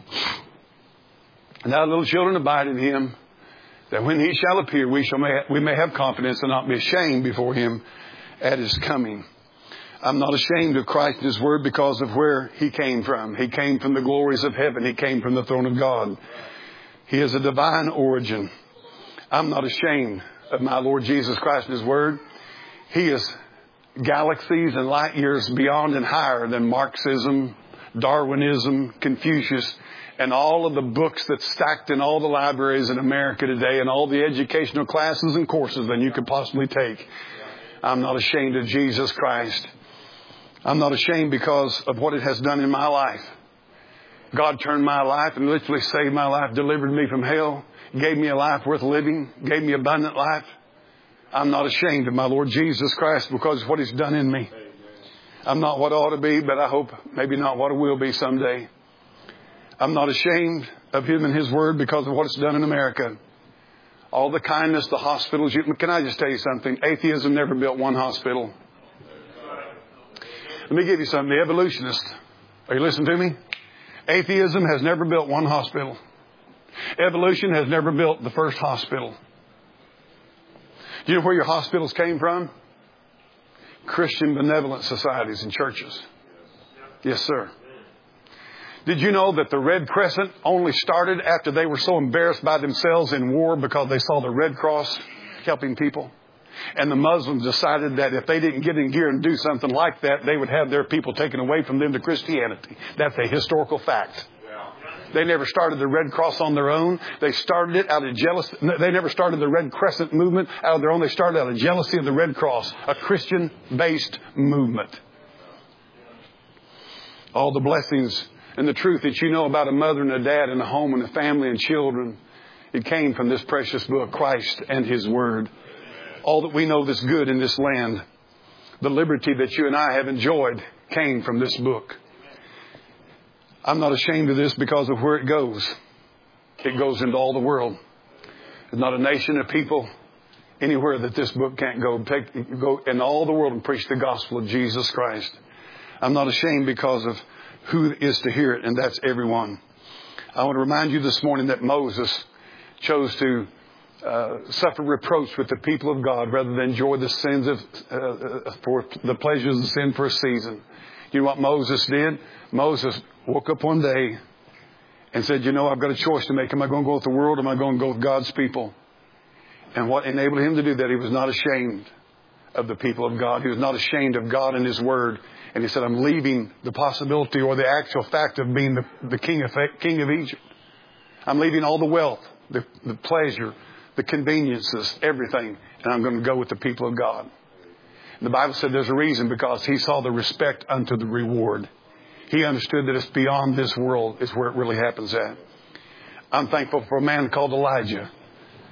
Now, little children, abide in Him, that when He shall appear, we shall may, we may have confidence and not be ashamed before Him at His coming. I'm not ashamed of Christ and His Word because of where He came from. He came from the glories of heaven. He came from the throne of God. He has a divine origin. I'm not ashamed of my Lord Jesus Christ and His Word. He is galaxies and light years beyond and higher than Marxism, Darwinism, Confucius, and all of the books that's stacked in all the libraries in America today and all the educational classes and courses that you could possibly take. I'm not ashamed of Jesus Christ. I'm not ashamed because of what it has done in my life. God turned my life and literally saved my life, delivered me from hell, gave me a life worth living, gave me abundant life. I'm not ashamed of my Lord Jesus Christ because of what He's done in me. I'm not what I ought to be, but I hope maybe not what I will be someday. I'm not ashamed of Him and His Word because of what it's done in America. All the kindness, the hospitals. You, can I just tell you something? Atheism never built one hospital. Let me give you something. The evolutionists. Are you listening to me? Atheism has never built one hospital. Evolution has never built the first hospital. Do you know where your hospitals came from? Christian benevolent societies and churches. Yes, sir. Did you know that the Red Crescent only started after they were so embarrassed by themselves in war because they saw the Red Cross helping people? And the Muslims decided that if they didn't get in gear and do something like that, they would have their people taken away from them to Christianity. That's a historical fact. They never started the Red Cross on their own. They started it out of jealousy. They never started the Red Crescent movement out of their own. They started out of jealousy of the Red Cross, a Christian-based movement. All the blessings and the truth that you know about a mother and a dad and a home and a family and children, it came from this precious book, Christ and His Word. All that we know that's good in this land, the liberty that you and I have enjoyed, came from this book. I'm not ashamed of this because of where it goes. It goes into all the world. There's not a nation of people anywhere that this book can't go. Take, go in all the world and preach the gospel of Jesus Christ. I'm not ashamed because of who is to hear it, and that's everyone. I want to remind you this morning that Moses chose to uh, suffer reproach with the people of God rather than enjoy the sins of uh, for the pleasures of sin for a season. You know what Moses did? Moses woke up one day and said, you know, I've got a choice to make. Am I going to go with the world or am I going to go with God's people? And what enabled him to do that, he was not ashamed of the people of God. He was not ashamed of God and His Word. And he said, I'm leaving the possibility or the actual fact of being the, the king of king of Egypt. I'm leaving all the wealth, the, the pleasure, the conveniences, everything. And I'm going to go with the people of God. And the Bible said there's a reason, because he saw the respect unto the reward. He understood that it's beyond this world is where it really happens at. I'm thankful for a man called Elijah.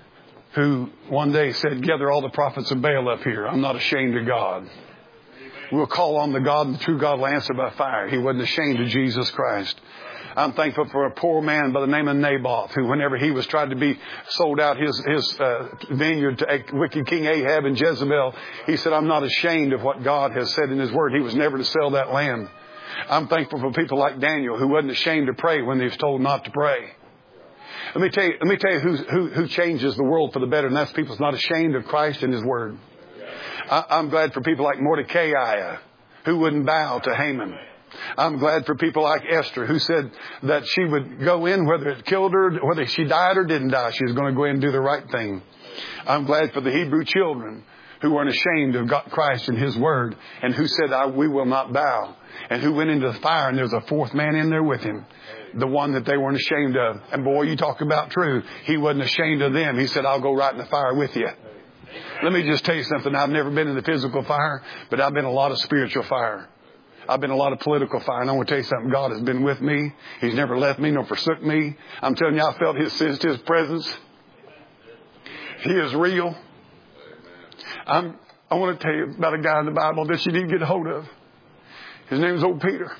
who one day said, gather all the prophets of Baal up here. I'm not ashamed of God. We'll call on the God, and the true God will answer by fire. He wasn't ashamed of Jesus Christ. I'm thankful for a poor man by the name of Naboth, who whenever he was tried to be sold out his, his uh, vineyard to wicked King Ahab and Jezebel, he said, I'm not ashamed of what God has said in His Word. He was never to sell that land. I'm thankful for people like Daniel, who wasn't ashamed to pray when he was told not to pray. Let me tell you, let me tell you who, who, who changes the world for the better, and that's people who's not ashamed of Christ and His Word. I, I'm glad for people like Mordecai, who wouldn't bow to Haman. I'm glad for people like Esther, who said that she would go in whether it killed her, whether she died or didn't die. She was going to go in and do the right thing. I'm glad for the Hebrew children who weren't ashamed of God, Christ and His Word, and who said, I, we will not bow, and who went into the fire, and there's a fourth man in there with him, the one that they weren't ashamed of. And boy, you talk about true. He wasn't ashamed of them. He said, I'll go right in the fire with you. Let me just tell you something. I've never been in the physical fire, but I've been in a lot of spiritual fire. I've been in a lot of political fire. And I want to tell you something. God has been with me. He's never left me nor forsook me. I'm telling you, I felt His sense, His presence. He is real. I'm, I want to tell you about a guy in the Bible that you need to get a hold of. His name is old Peter.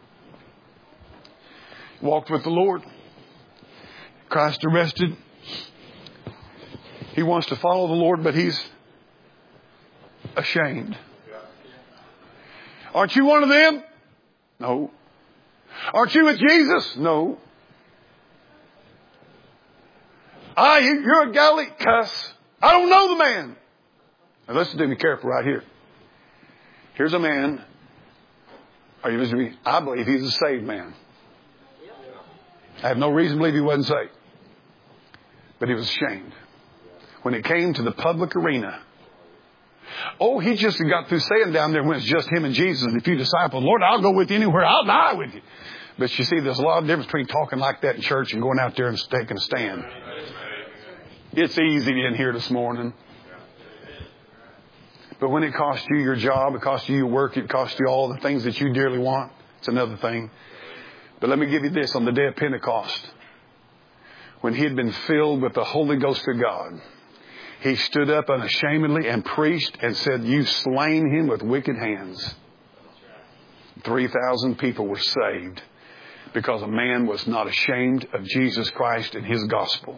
Walked with the Lord. Christ arrested. He wants to follow the Lord, but he's ashamed. Aren't you one of them? No. Aren't you with Jesus? No. Ah, you're a Galilee cuss. I don't know the man. Now listen to me careful right here. Here's a man. Are you listening to me? I believe he's a saved man. I have no reason to believe he wasn't saved. But he was ashamed. When it came to the public arena, oh, he just got through saying down there when it's just him and Jesus and a few disciples, Lord, I'll go with you anywhere. I'll die with you. But you see, there's a lot of difference between talking like that in church and going out there and taking a stand. It's easy in here this morning. But when it costs you your job, it costs you your work, it costs you all the things that you dearly want, it's another thing. But let me give you this. On the day of Pentecost, when he had been filled with the Holy Ghost of God, he stood up unashamedly and preached and said, you've slain him with wicked hands. three thousand people were saved because a man was not ashamed of Jesus Christ and His gospel.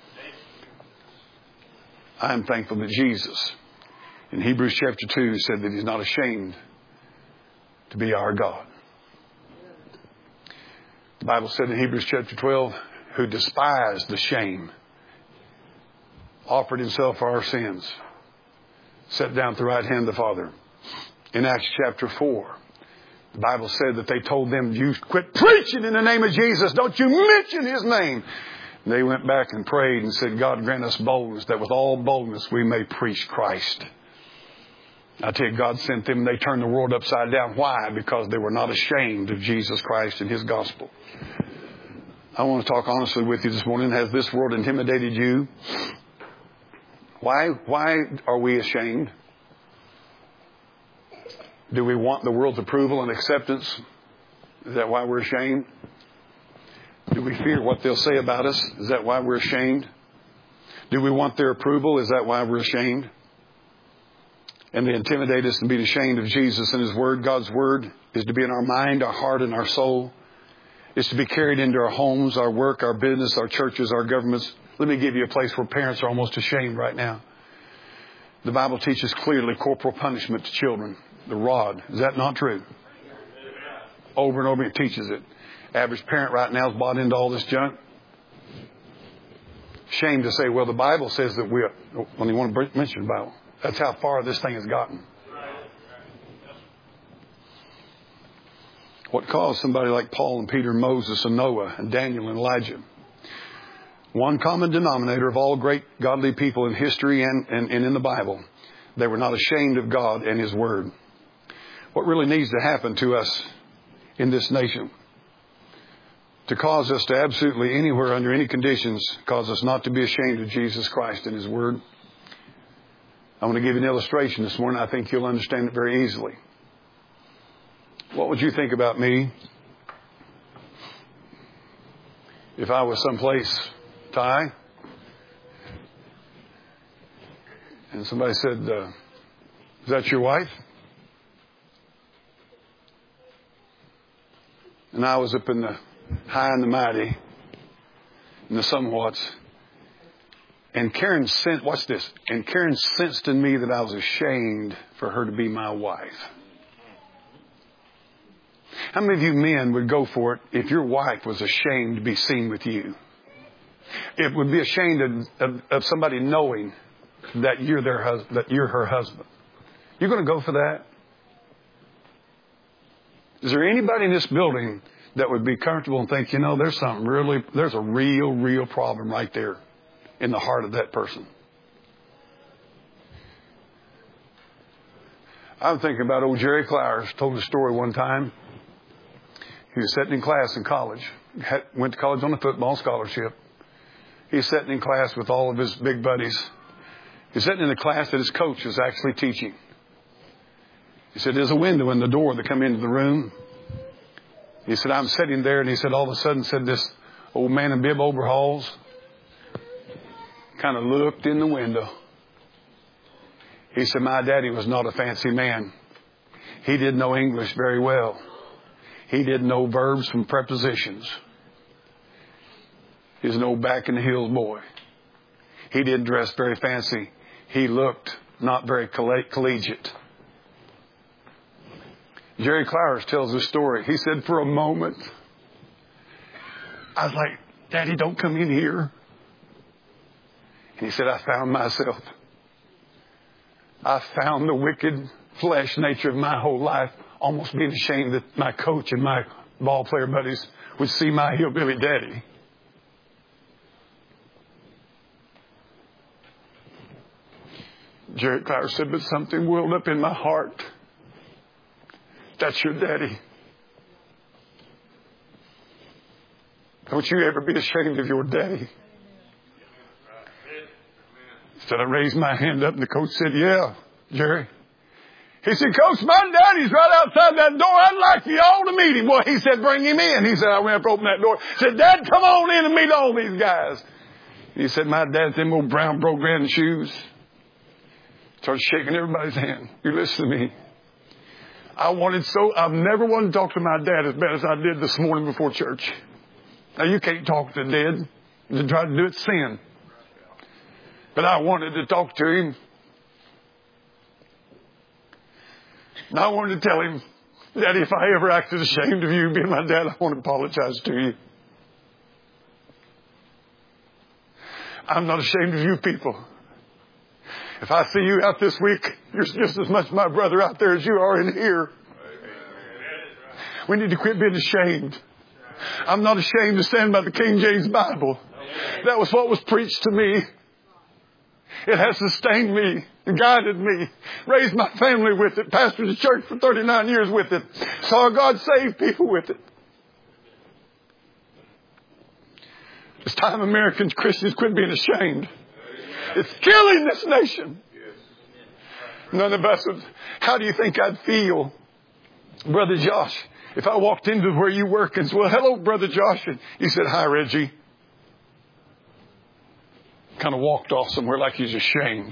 I am thankful that Jesus, in Hebrews chapter two, said that He's not ashamed to be our God. The Bible said in Hebrews chapter twelve, who despised the shame, offered Himself for our sins, sat down at the right hand of the Father. In Acts chapter four, the Bible said that they told them, you quit preaching in the name of Jesus. Don't you mention His name. And they went back and prayed and said, God grant us boldness, that with all boldness we may preach Christ. I tell you, God sent them and they turned the world upside down. Why? Because they were not ashamed of Jesus Christ and His gospel. I want to talk honestly with you this morning. Has this world intimidated you? Why, why are we ashamed? Do we want the world's approval and acceptance? Is that why we're ashamed? Do we fear what they'll say about us? Is that why we're ashamed? Do we want their approval? Is that why we're ashamed? And they intimidate us and be ashamed of Jesus and His Word. God's Word is to be in our mind, our heart, and our soul. It's to be carried into our homes, our work, our business, our churches, our governments. Let me give you a place where parents are almost ashamed right now. The Bible teaches clearly corporal punishment to children. The rod. Is that not true? Over and over it teaches it. Average parent right now is bought into all this junk. Shame to say, well, the Bible says that we, when you want to mention the Bible, that's how far this thing has gotten. What caused somebody like Paul and Peter and Moses and Noah and Daniel and Elijah? One common denominator of all great godly people in history and, and, and in the Bible. They were not ashamed of God and His Word. What really needs to happen to us in this nation to cause us to absolutely anywhere under any conditions cause us not to be ashamed of Jesus Christ and His Word? I want to give you an illustration this morning. I think you'll understand it very easily. What would you think about me if I was someplace, Ty, And somebody said, uh, is that your wife? And I was up in the high and the mighty, in the somewhats. And Karen sensed, watch this, and Karen sensed in me that I was ashamed for her to be my wife. How many of you men would go for it if your wife was ashamed to be seen with you? It would be ashamed of, of, of somebody knowing that you're their hus- that you're her husband. You're going to go for that? Is there anybody in this building that would be comfortable and think, you know, there's something really, there's a real, real problem right there in the heart of that person? I'm thinking about old Jerry Clowers. Told a story one time. He was sitting in class in college. Had, went to college on a football scholarship. He's sitting in class with all of his big buddies. He's sitting in the class that his coach was actually teaching. He said, there's a window in the door that come into the room. He said, I'm sitting there, and he said, all of a sudden, said this old man in bib overalls kind of looked in the window. He said, my daddy was not a fancy man. He didn't know English very well. He didn't know verbs from prepositions. He was an old back in the hills boy. He didn't dress very fancy. He looked not very collegiate. Jerry Clowers tells this story. He said, for a moment, I was like, Daddy, don't come in here. And he said, I found myself. I found the wicked flesh nature of my whole life almost being ashamed that my coach and my ball player buddies would see my hillbilly daddy. Jerry Clowers said, but something welled up in my heart. That's your daddy. Don't you ever be ashamed of your daddy. So I raised my hand up and the coach said, yeah, Jerry. He said, Coach, my daddy's right outside that door. I'd like you all to meet him. Well, he said, bring him in. He said, I went up to open that door. He said, Dad, come on in and meet all these guys. He said, my dad's them old brown broke down shoes. Started shaking everybody's hand. You listen to me. I wanted so, I've never wanted to talk to my dad as bad as I did this morning before church. Now, you can't talk to the dead. To try to do it, sin. But I wanted to talk to him. And I wanted to tell him, Daddy, if I ever acted ashamed of you being my dad, I want to apologize to you. I'm not ashamed of you people. If I see you out this week, you're just as much my brother out there as you are in here. We need to quit being ashamed. I'm not ashamed to stand by the King James Bible. That was what was preached to me. It has sustained me and guided me. Raised my family with it. Pastored the church for thirty-nine years with it. Saw God save people with it. It's time American Christians quit being ashamed. It's killing this nation. None of us would. How do you think I'd feel, Brother Josh, if I walked into where you work and said, well, hello, Brother Josh. And you said, hi, Reggie. Kind of walked off somewhere like he's ashamed.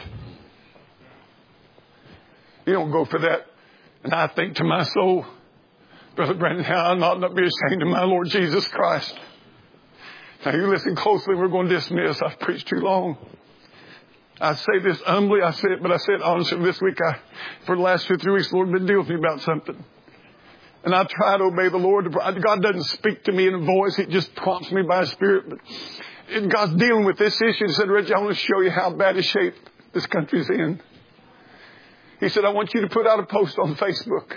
You don't go for that. And I think to my soul, Brother Brandon, how I not, not be ashamed of my Lord Jesus Christ. Now you listen closely. We're going to dismiss. I've preached too long. I say this humbly. I say it, but I say it honestly. This week, I, for the last two or three weeks, the Lord has been dealing with me about something. And I try to obey the Lord. God doesn't speak to me in a voice. He just prompts me by His Spirit. But God's dealing with this issue. He said, Reggie, I want to show you how bad a shape this country's in. He said, I want you to put out a post on Facebook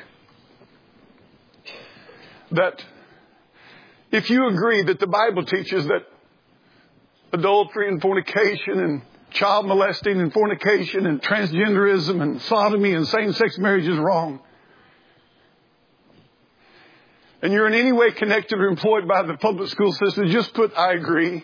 that if you agree that the Bible teaches that adultery and fornication and child molesting and fornication and transgenderism and sodomy and same-sex marriage is wrong, and you're in any way connected or employed by the public school system, just put, I agree.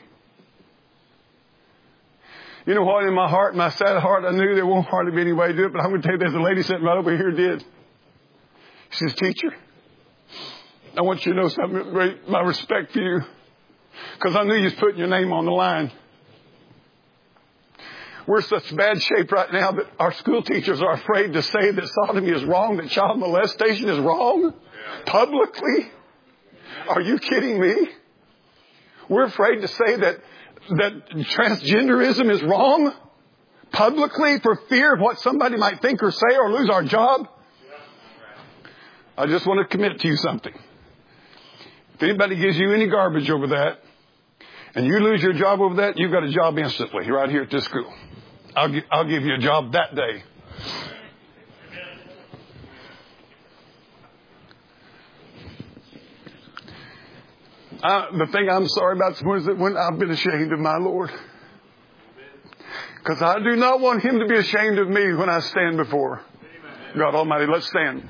You know what? In my heart, my sad heart, I knew there won't hardly be any way to do it, but I'm going to tell you there's a lady sitting right over here did. She says, teacher, I want you to know something, great, my respect for you, because I knew you was putting your name on the line. We're such bad shape right now that our school teachers are afraid to say that sodomy is wrong, that child molestation is wrong publicly. Are you kidding me? We're afraid to say that, that transgenderism is wrong publicly for fear of what somebody might think or say or lose our job. I just want to commit to you something. If anybody gives you any garbage over that, and you lose your job over that, you've got a job instantly right here at this school. I'll, gi- I'll give you a job that day. Uh, the thing I'm sorry about is that when I've been ashamed of my Lord. Because I do not want Him to be ashamed of me when I stand before God Almighty. Let's stand.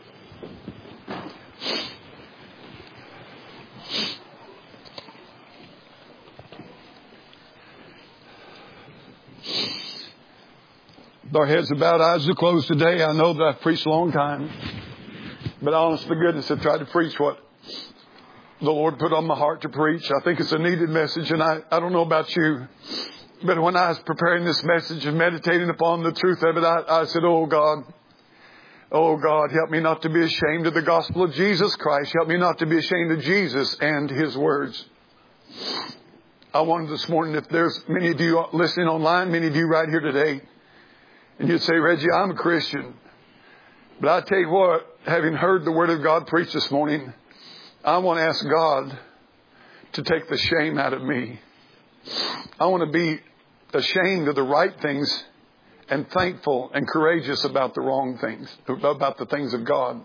With our heads bowed, eyes are closed today. I know that I've preached a long time. But honest to goodness, I've tried to preach what the Lord put on my heart to preach. I think it's a needed message. And I, I don't know about you, but when I was preparing this message and meditating upon the truth of it, I, I said, oh God, oh God, help me not to be ashamed of the gospel of Jesus Christ. Help me not to be ashamed of Jesus and His words. I wanted this morning, if there's many of you listening online, many of you right here today, and you'd say, Reggie, I'm a Christian. But I tell you what, having heard the Word of God preached this morning, I want to ask God to take the shame out of me. I want to be ashamed of the right things and thankful and courageous about the wrong things, about the things of God.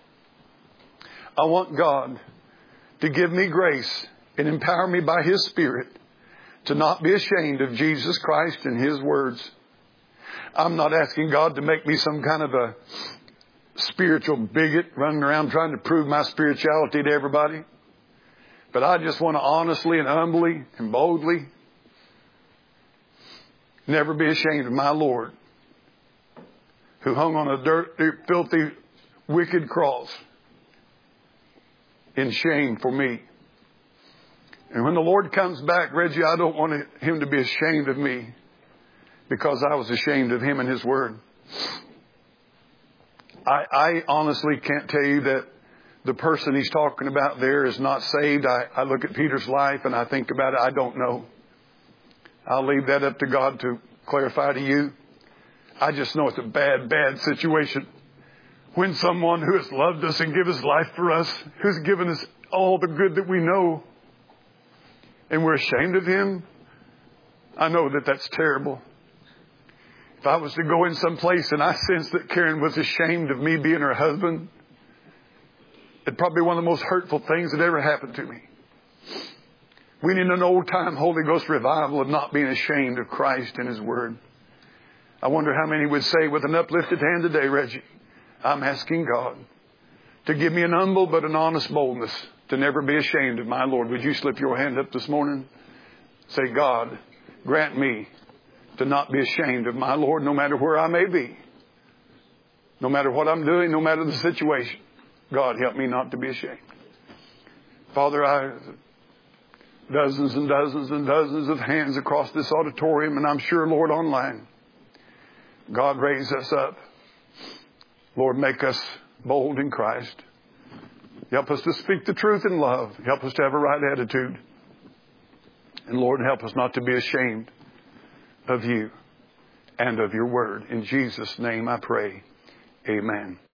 I want God to give me grace and empower me by His Spirit to not be ashamed of Jesus Christ and His words. I'm not asking God to make me some kind of a spiritual bigot running around trying to prove my spirituality to everybody. But I just want to honestly and humbly and boldly never be ashamed of my Lord, who hung on a dirty, filthy, wicked cross in shame for me. And when the Lord comes back, Reggie, I don't want Him to be ashamed of me because I was ashamed of Him and His Word. I, I honestly can't tell you that the person He's talking about there is not saved. I, I look at Peter's life and I think about it. I don't know. I'll leave that up to God to clarify to you. I just know it's a bad, bad situation. When someone who has loved us and given His life for us, who's given us all the good that we know, and we're ashamed of Him, I know that that's terrible. If I was to go in some place and I sensed that Karen was ashamed of me being her husband, it'd probably be one of the most hurtful things that ever happened to me. We need an old-time Holy Ghost revival of not being ashamed of Christ and His Word. I wonder how many would say with an uplifted hand today, Reggie, I'm asking God to give me an humble but an honest boldness to never be ashamed of my Lord. Would you slip your hand up this morning? Say, God, grant me to not be ashamed of my Lord no matter where I may be. No matter what I'm doing, no matter the situation. God, help me not to be ashamed. Father, I... Dozens and dozens and dozens of hands across this auditorium, and I'm sure, Lord, online. God, raise us up. Lord, make us bold in Christ. Help us to speak the truth in love. Help us to have a right attitude. And Lord, help us not to be ashamed of You and of Your Word. In Jesus' name I pray. Amen.